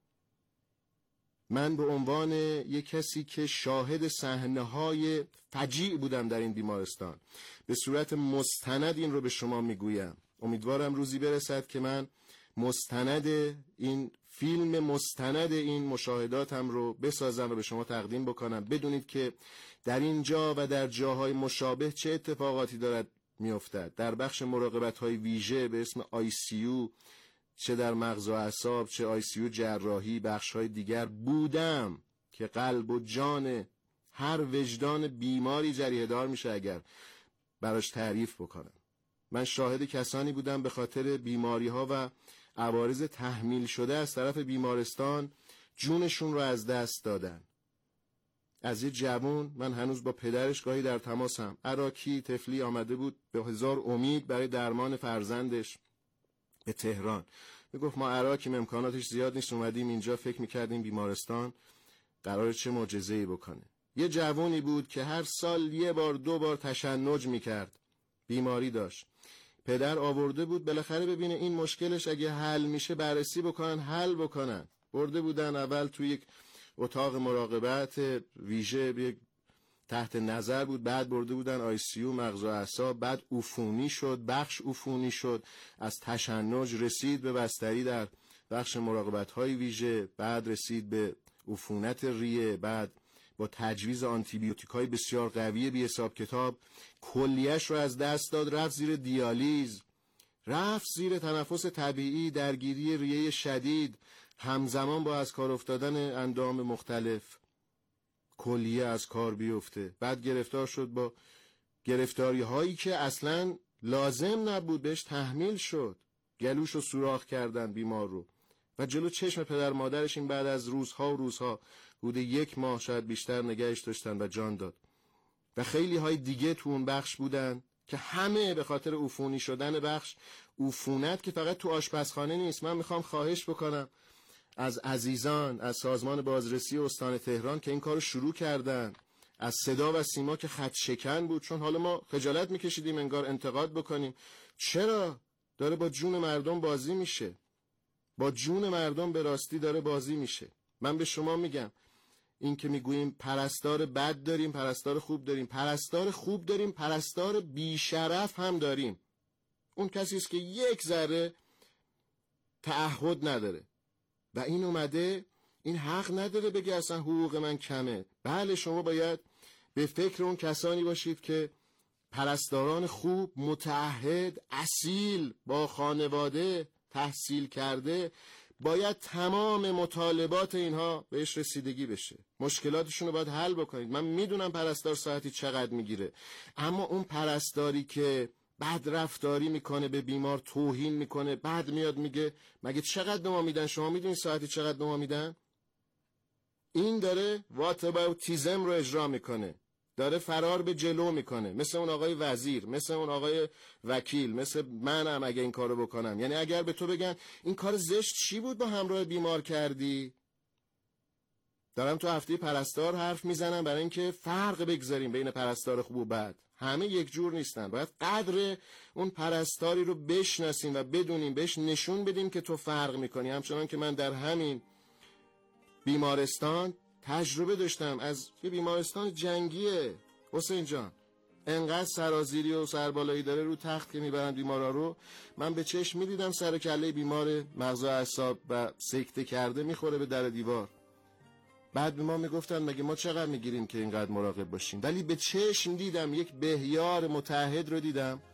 من به عنوان یک کسی که شاهد صحنه‌های فجیع بودم در این بیمارستان به صورت مستند این رو به شما میگویم. امیدوارم روزی برسد که من مستند این فیلم مستند این مشاهداتم رو بسازم و به شما تقدیم بکنم، بدونید که در اینجا و در جاهای مشابه چه اتفاقاتی دارد میافتد. در بخش مراقبت‌های ویژه به اسم آی سی یو، چه در مغز و اعصاب، چه آی سی یو جراحی، بخش‌های دیگر بودم که قلب و جان هر وجدان بیماری جریحه دار میشه اگر براش تعریف بکنم. من شاهد کسانی بودم به خاطر بیماری‌ها و عوارض تحمیل شده از طرف بیمارستان جونشون رو از دست دادن. از یه جوان، من هنوز با پدرش گاهی در تماسم، عراقی طفلی آمده بود به هزار امید برای درمان فرزندش به تهران. میگفت ما عراقیم، امکاناتش زیاد نیست، اومدیم اینجا فکر میکردیم بیمارستان قراره چه معجزه‌ای بکنه. یه جوانی بود که هر سال یه بار دو بار تشنج میکرد، بیماری داشت. پدر آورده بود بالاخره ببینه این مشکلش اگه حل میشه بررسی بکنن، حل بکنن. برده بودن اول توی یک اتاق مراقبت ویژه یک تحت نظر بود، بعد برده بودن آی سی یو مغز و اعصاب، بعد عفونی شد، بخش عفونی شد، از تشنج رسید به بستری در بخش مراقبت‌های ویژه، بعد رسید به عفونت ریه، بعد با تجویز آنتیبیوتیک‌های بسیار قوی بی حساب کتاب کلیه‌اش رو از دست داد، رفت زیر دیالیز. رفت زیر تنفس طبیعی، درگیری ریه شدید، همزمان با از کار افتادن اندام مختلف، کلیه از کار بیفته. بعد گرفتار شد با گرفتاری هایی که اصلاً لازم نبود، بهش تحمیل شد. گلوشو سوراخ کردن بیمار رو و جلو چشم پدر مادرش این بعد از روزها و روزها، حدود یک ماه شاید بیشتر نگهش داشتن و جان داد. و خیلی های دیگه تو اون بخش بودن که همه به خاطر عفونی شدن بخش، عفونت که فقط تو آشپزخانه نیست. من میخوام خواهش بکنم از عزیزان از سازمان بازرسی استان تهران که این کارو شروع کردن، از صدا و سیما که خط شکن بود، چون حالا ما خجالت میکشیدیم انگار انتقاد بکنیم. چرا؟ داره با جون مردم بازی میشه، با جون مردم به راستی داره بازی میشه. من به شما میگم این که میگوییم پرستار بد داریم، پرستار خوب داریم، پرستار خوب داریم، پرستار بیشرف هم داریم. اون کسی است که یک ذره تعهد نداره و این اومده، این حق نداره بگه اصلا حقوق من کمه. بله، شما باید به فکر اون کسانی باشید که پرستاران خوب، متعهد، اصیل، با خانواده، تحصیل کرده، باید تمام مطالبات اینها بهش رسیدگی بشه. مشکلاتشون رو باید حل بکنید. من میدونم پرستار ساعتی چقدر میگیره، اما اون پرستاری که بد رفتاری میکنه، به بیمار توهین میکنه، بعد میاد میگه مگه چقدر نما میدن؟ شما میدونید ساعتی چقدر نما میدن؟ این داره واتاباوتیزم رو اجرا میکنه، داره فرار به جلو میکنه، مثل اون آقای وزیر، مثل اون آقای وکیل، مثل منم اگه این کارو بکنم. یعنی اگر به تو بگن این کار زشت چی بود با همراه بیمار کردی؟ دارم تو هفته پرستار حرف میزنم برای اینکه فرق بگذاریم بین پرستار خوب و بد. همه یک جور نیستن. باید قدر اون پرستاری رو بشناسیم و بدونیم، بهش نشون بدیم که تو فرق میکنی. همچنان که من در همین بیمارستان تجربه داشتم از یه بیمارستان جنگیه حسین جان، انقدر سرازیری و سربالایی داره رو تخت که میبرن بیمارا رو. من به چشم میدیدم سر کله بیمار مغز و اعصاب و سکته کرده میخوره به در دیوار. بعد به ما میگفتن مگه ما چقدر میگیریم که اینقدر مراقب باشیم؟ ولی به چشم دیدم یک بهیار متعهد رو دیدم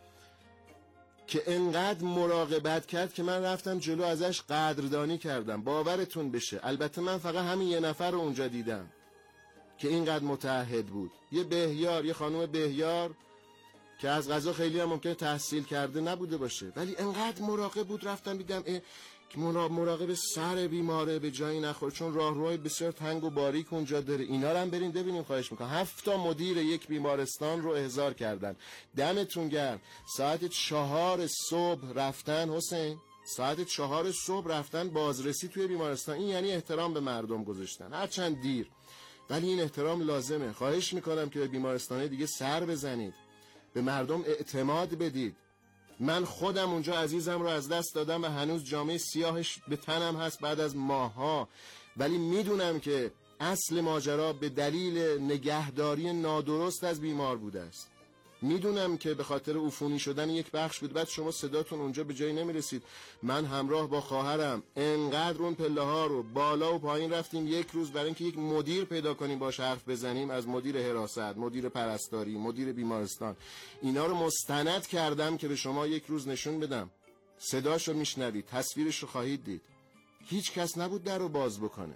که انقدر مراقبت کرد که من رفتم جلو ازش قدردانی کردم. باورتون بشه، البته من فقط همین یه نفر رو اونجا دیدم که اینقدر متعهد بود. یه بهیار، یه خانم بهیار که از قضا خیلی هم ممکنه تحصیل کرده نبوده باشه، ولی انقدر مراقب بود. رفتم دیدم که مراقب سر بیماره به جایی نخوره، چون راهروهای بسیار تنگ و باریک اونجا داره. اینا رو هم برین ببینیم، خواهش میکنم. هفت تا مدیر یک بیمارستان رو احضار کردن. دمتون گرم. ساعت چهار صبح رفتن حسین، ساعت چهار صبح رفتن بازرسی توی بیمارستان. این یعنی احترام به مردم گذاشتن، هرچند دیر، ولی این احترام لازمه. خواهش میکنم که به بیمارستانه دیگه سر بزنید، به مردم اعتماد بدید. من خودم اونجا عزیزم رو از دست دادم و هنوز جامعه سیاهش به تنم هست بعد از ماها، ولی میدونم که اصل ماجرا به دلیل نگهداری نادرست از بیمار بوده است. میدونم که به خاطر عفونی شدن یک بخش بود. بعد شما صداتون اونجا به جایی نمیرسید. من همراه با خواهرم انقدر اون پله ها رو بالا و پایین رفتیم یک روز برای اینکه یک مدیر پیدا کنیم باش حرف بزنیم، از مدیر حراست، مدیر پرستاری، مدیر بیمارستان. اینا رو مستند کردم که به شما یک روز نشون بدم. صداشو میشنوید، تصویرش رو خواهید دید. هیچ کس نبود در رو باز بکنه،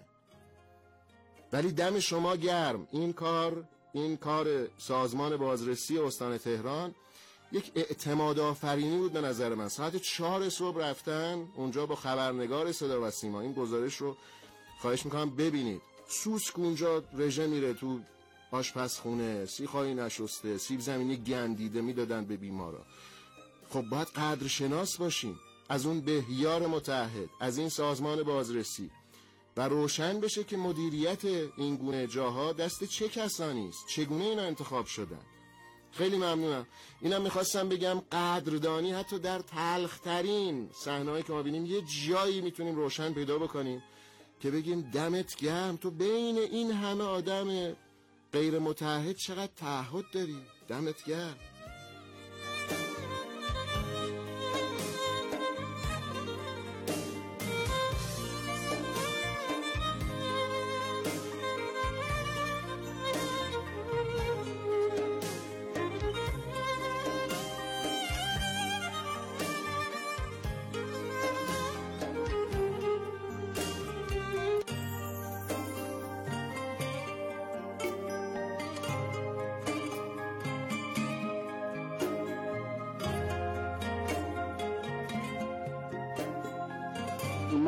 ولی دم شما گرم. این کار این کار سازمان بازرسی استان تهران یک اعتماد آفرینی بود به نظر من. ساعت چهار صبح رفتن اونجا با خبرنگار صدا و سیما. این گزارش رو خواهش میکنم ببینید. سوسک اونجا رژه میره تو آشپزخونه، سیخایی نشسته، سیب زمینی گندیده میدادن به بیمارا. خب باید قدرشناس باشیم از اون بهیار متعهد، از این سازمان بازرسی، و روشن بشه که مدیریت این گونه جاها دست چه کسانی است، چگونه اینا انتخاب شدن. خیلی ممنونم. اینم میخواستم بگم قدردانی حتی در تلخترین صحنه‌ای که ما بینیم یه جایی میتونیم روشن پیدا بکنیم که بگیم دمت گرم، تو بین این همه آدم غیر متعهد چقدر تعهد داری، دمت گرم.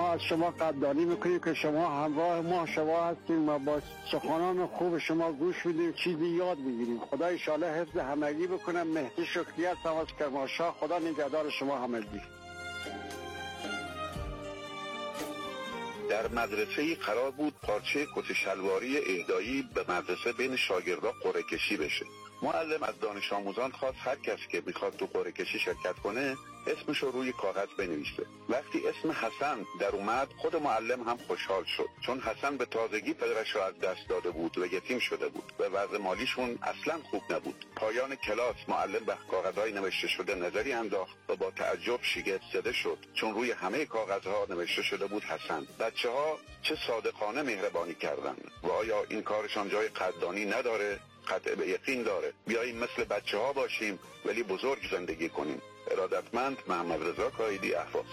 ما از شما قدردانی میکنیم که شما همراه ما شما هستیم. ما با سخنان خوب شما گوش میدیم، چیزی یاد میگیریم. خدا ان شاء الله حفظ همگی بکنه. مهدی شکریه هستم از کرمانشاه. خدا نگهدار شما همگی. در مدرسه قرار بود پارچه کت شلواری اهدایی به مدرسه بین شاگردا قرعه کشی بشه. معلم از دانش آموزان خواست هر کس که میخواد تو قرعه کشی شرکت کنه اسمش رو روی کاغذ بنویسه. وقتی اسم حسن در اومد خود معلم هم خوشحال شد، چون حسن به تازگی پدرش رو از دست داده بود و یتیم شده بود و وضع مالیشون اصلا خوب نبود. پایان کلاس معلم به کاغذهای نوشته شده نظری انداخت و با تعجب شگفت زده شد، چون روی همه کاغذها نوشته شده بود حسن. بچه‌ها چه صادقانه مهربانی کردن و آیا این کارشان جای قدردانی نداره؟ قطع به یقین داره. بیاییم مثل بچه ها باشیم ولی بزرگ زندگی کنیم. ارادتمند، محمد رضا کایدی، اهواز.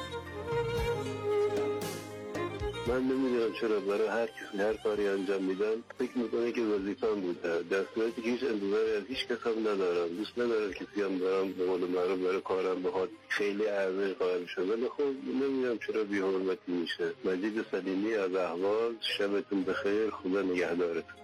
من نمیدونم چرا برای هر کسی هر کاری انجام میدن فکر میکنه که وظیفه‌ام بوده، در صورتی که هیچ انتظاری از هیچ کس هم ندارم. دوست ندارم کسی هم دارم به قول معروف برای کارم بخواد خیلی ارزش قائل شه، ولی خب نمیدونم چرا بی‌حرمتی میشه. مجید سلیمی از اهواز. شبتون بخیر، خدا نگهدارتون.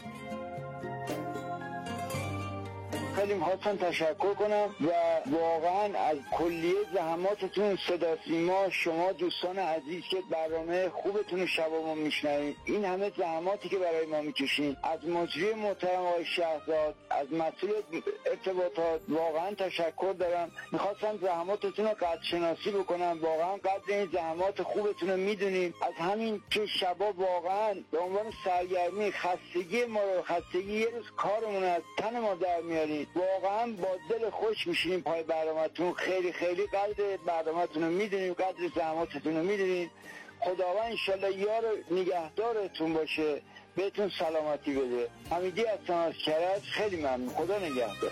خیلی می‌خواستم تشکر کنم و واقعا از کلیه زحماتتون صدا سیما، شما دوستان عزیز که برنامه خوبتون رو شبا میشنوید، این همه زحماتی که برای ما میکشین، از مجری محترم آقای شهرزاد، از مسئول ارتباطات واقعا تشکر دارم. میخواستم زحماتتون رو قدر شناسی بکنم، واقعا قدر این زحمات خوبتون رو میدونیم. از همین که شبا واقعا به عنوان سرگرمی خستگی ما رو، خستگی یه روز کارمون از تن ما در میارید، واقعا با دل خوش میشینیم پای برنامه‌تون. خیلی خیلی قدر برنامه‌تون رو میدونیم، قدر زحماتتون رو میدونیم. خداوند انشالله یار نگهدارتون باشه، بهتون سلامتی بده. حمیدی هستم از کرج. خیلی ممنون، خدا نگهدار.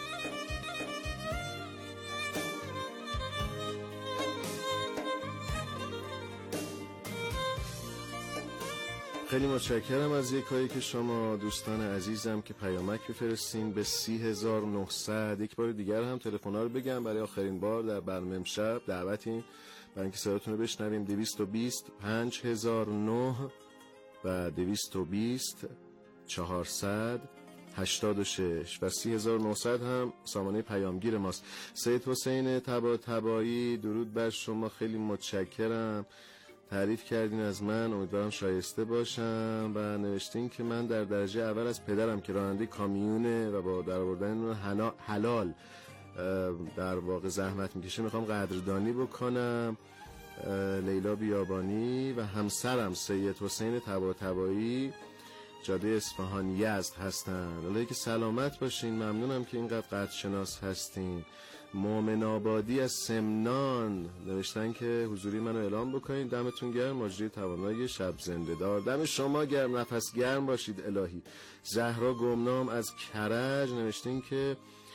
خیلی متشکرم از یکایی که شما دوستان عزیزم که پیامک بفرستین به سی هزار و نهصد. یک بار دیگر هم تلفن‌ها رو بگم برای آخرین بار در برنامه امشب دعوتین برای اینکه صداتون رو بشنویم. دویست و بیست پنج هزار و نه و دویست و بیست چهارصد هشتاد و شش و سی هزار و نهصد هم سامانه پیامگیر ماست. سید حسین طباطبایی، درود بر شما. خیلی متشکرم، تعریف کردین از من، امیدوارم شایسته باشم. و نوشتین که من در درجه اول از پدرم که راننده کامیونه و با در آوردن حلال در واقع زحمت میکشه میخوام قدردانی بکنم. لیلا بیابانی و همسرم سید حسین طباطبایی، جاده اصفهان یزد هستن. الهی که سلامت باشین. ممنونم که اینقدر قدرشناس هستین. مومن آبادی از سمنان نوشتن که حضوری منو اعلام بکنین. دمتون گرم. ماجری توانای شب زنده دار، دم شما گرم، نفس گرم باشید الهی. زهرا گمنام از کرج نوشتین که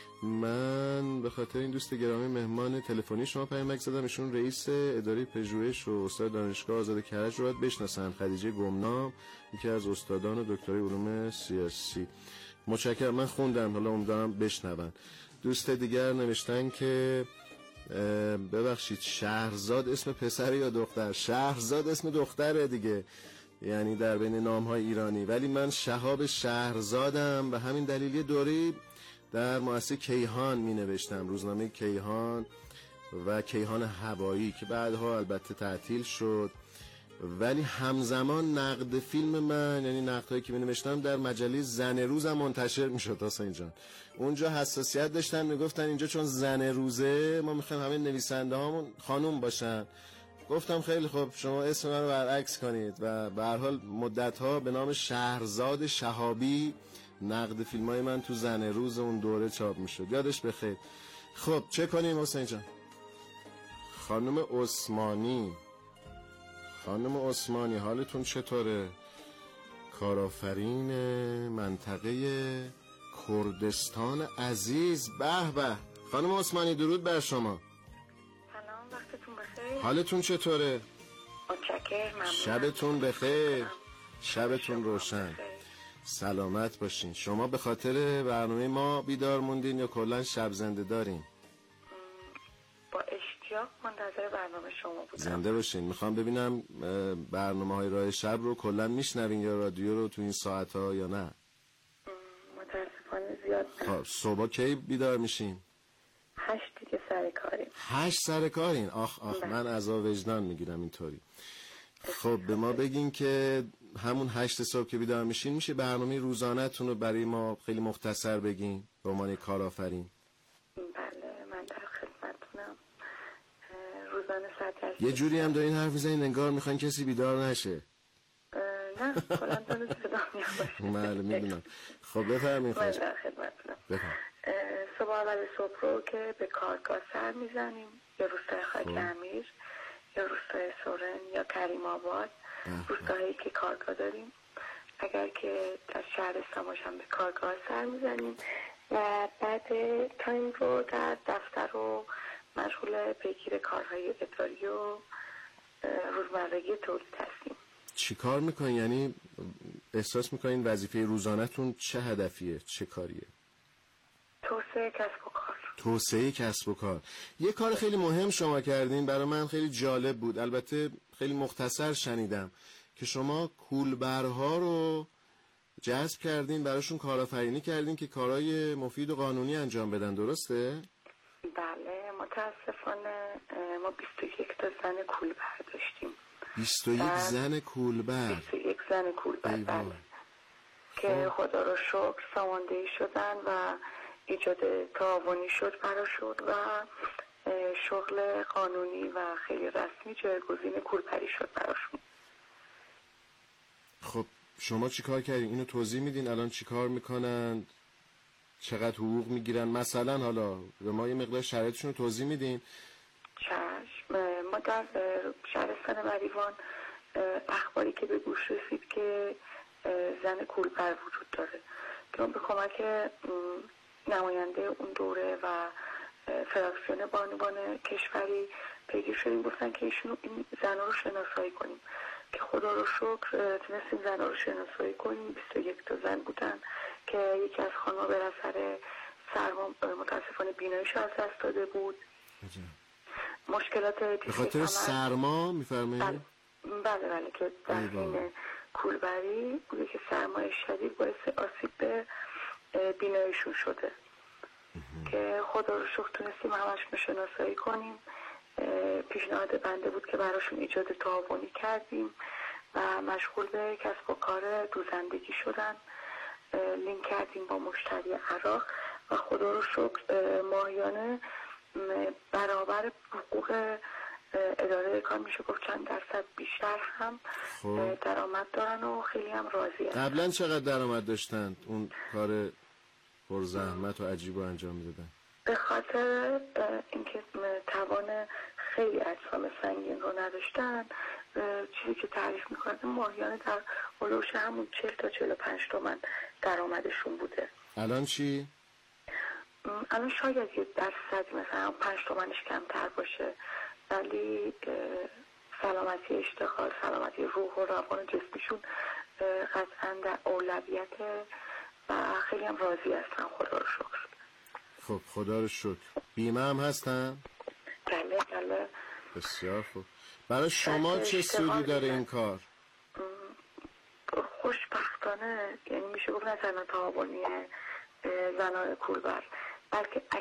من به خاطر این دوست گرامی مهمان تلفنی شما پیامک زدم. ایشون رئیس اداره پژوهش و استاد دانشگاه آزاد کرج رو باید بشناسن. خدیجه گمنام، یکی از استادان دکترای علوم سیاسی. متشکرم، من خوندم، حالا امیدوارم بشنون. دوست دیگر نوشتن که ببخشید شهرزاد اسم پسر یا دختر؟ شهرزاد اسم دختره دیگه، یعنی در بین نام‌های ایرانی، ولی من شهاب شهرزادم و همین دلیلی دوری در مؤسسه کیهان می نوشتم، روزنامه کیهان و کیهان هوایی که بعدها البته تعطیل شد. ولی همزمان نقد فیلم من، یعنی نقدهایی که می نوشتم در مجله زن روز هم منتشر می شد. حسین جان اونجا حساسیت داشتن، می گفتن اینجا چون زن روزه ما میخوایم همه نویسنده هامون خانوم باشن. گفتم خیلی خوب، شما اسم من رو برعکس کنید. و به هر حال مدت ها به نام شهرزاد شهابی نقد فیلم های من تو زن روز اون دوره چاپ می شد، یادش بخیر. خب چه کنیم حسین جان؟ خانم عثمانی، خانم عثمانی حالتون چطوره؟ کارآفرین منطقه کردستان عزیز. به به خانم عثمانی، درود بر شما. سلام، وقتتون بخیر. حالتون چطوره؟ متشکرم، ممنون. شبتون بخیر، شبتون روشن، سلامت باشین. شما به خاطر برنامه ما بیدار موندین یا کلا شب زنده دارین؟ با اشتیاق اشتیاق منتظر برنامه شما بودم. زنده باشین. میخوام ببینم برنامه های راه شب رو کلا میشنوین یا رادیو رو تو این ساعت ها یا نه؟ متاسفانه زیاد نه. خب صبح کی بیدار میشین؟ هشت دیگه سر کاریم. هشت سر کارین؟ آخ آخ بله. من عذاب وجدان میگیرم اینطوری. خب به ما بگین که همون هشت صبح که بیدار میشین میشه برنامه روزانه‌تون رو برای ما خیلی مختصر بگین به عنوان کارآفرین؟ بله من در خدمتتونم. روزانه ساعت یه جوری هم دارین حرف میزنین انگار میخواین کسی بیدار نشه. نه کلا دارم صدا میاد. بله میدونم. خب بفرمایید. من در خدمتتونم. بفرمایید. صبح اول صبح رو که به کارگاه سر میزنیم، یا روستای خاک امیر یا روستای سورن یا کریم آباد، روستاهایی که کارگاه داریم. اگر که در شهرستان باشم به کارگاه سر میزنیم و بعد تایم رو در دفتر و مشغول پیگیر کارهای اداری و روزمرگی تولید هستیم. چی کار میکنین؟ یعنی احساس میکنین وظیفه روزانه‌تون چه هدفیه؟ چه کاریه؟ توسعه کسب و کار. توسعه کسب و کار. یه کار خیلی مهم شما کردین، برای من خیلی جالب بود، البته خیلی مختصر شنیدم که شما کولبرها رو جذب کردین، براشون کارآفرینی کردین که کارهای مفید و قانونی انجام بدن، درسته؟ بله متاسفانه ما بیست و یک تا زن کولبر داشتیم. بیست و یک زن کولبر؟ بیست و یک زن کولبر بله. که خدا رو شکر ساماندهی شدن و ایجاد تعاونی شد براشون و شغل قانونی و خیلی رسمی جایگزین کولبری شد براشون. خب شما چی کار کردین؟ اینو توضیح میدین الان چی کار میکنن؟ چقدر حقوق میگیرن؟ مثلا حالا به ما یه مقدار شرایطشون رو توضیح میدین؟ چشم. ما در شهرستان مریوان اخباری که به گوش رسید که زن کولبر وجود داره که ما به کمک نماینده اون دوره و فراکسیون بانوان کشوری پیگیر شدیم، گفتن که ایشون این زن رو شناسایی کنیم که خدا رو شکر تونستیم زن رو شناسایی کنیم. بیست و یک تا زن بودن که یکی از خانم‌ها به اثر سرما متاسفانه بیناییش از دست داده بود. مشکلات به خاطر سرما میفرمایید؟ بله بله, بله که در این کولبری بوده که سرمای شدید باعث آسیب به بیناییشون شده که خدا رو شکر تونستیم همشون شناسایی کنیم. پیشنهاد بنده بود که براشون ایجاد تعاونی کردیم و مشغول به کسب و کار دوزندگی شدن. لینک کردیم با مشتری عراق و خدا رو شکر ماهیانه برابر حقوق اداره کار میشه گفت چند درصد بیشتر هم خب. درآمد دارن و خیلی هم راضی هستن. قبلا چقدر درآمد داشتند اون کار پرزحمت و عجیب رو انجام میدادن؟ به خاطر اینکه توان خیلی اجسام سنگین رو نداشتن، چیزی که تعریف میکنن ماهیانه در هلوش همون چهل تا چهل و پنج تومن درآمدشون بوده. الان چی؟ الان شاید یه درصد مثلا پنج تومنش کمتر باشه، ولی سلامتی اشتغال، سلامتی روح و روان و جسمیشون قطعا در اولویت و خیلی هم راضی هستن خدا رو شکر. خب خدا رو شکر. بیمه هم هستن؟ بله بله. بسیار خوب. برای شما چه سودی داره این کار؟ خوشبختانه یعنی میشه گفت نه تنها تعاونی زنان کولبر بلکه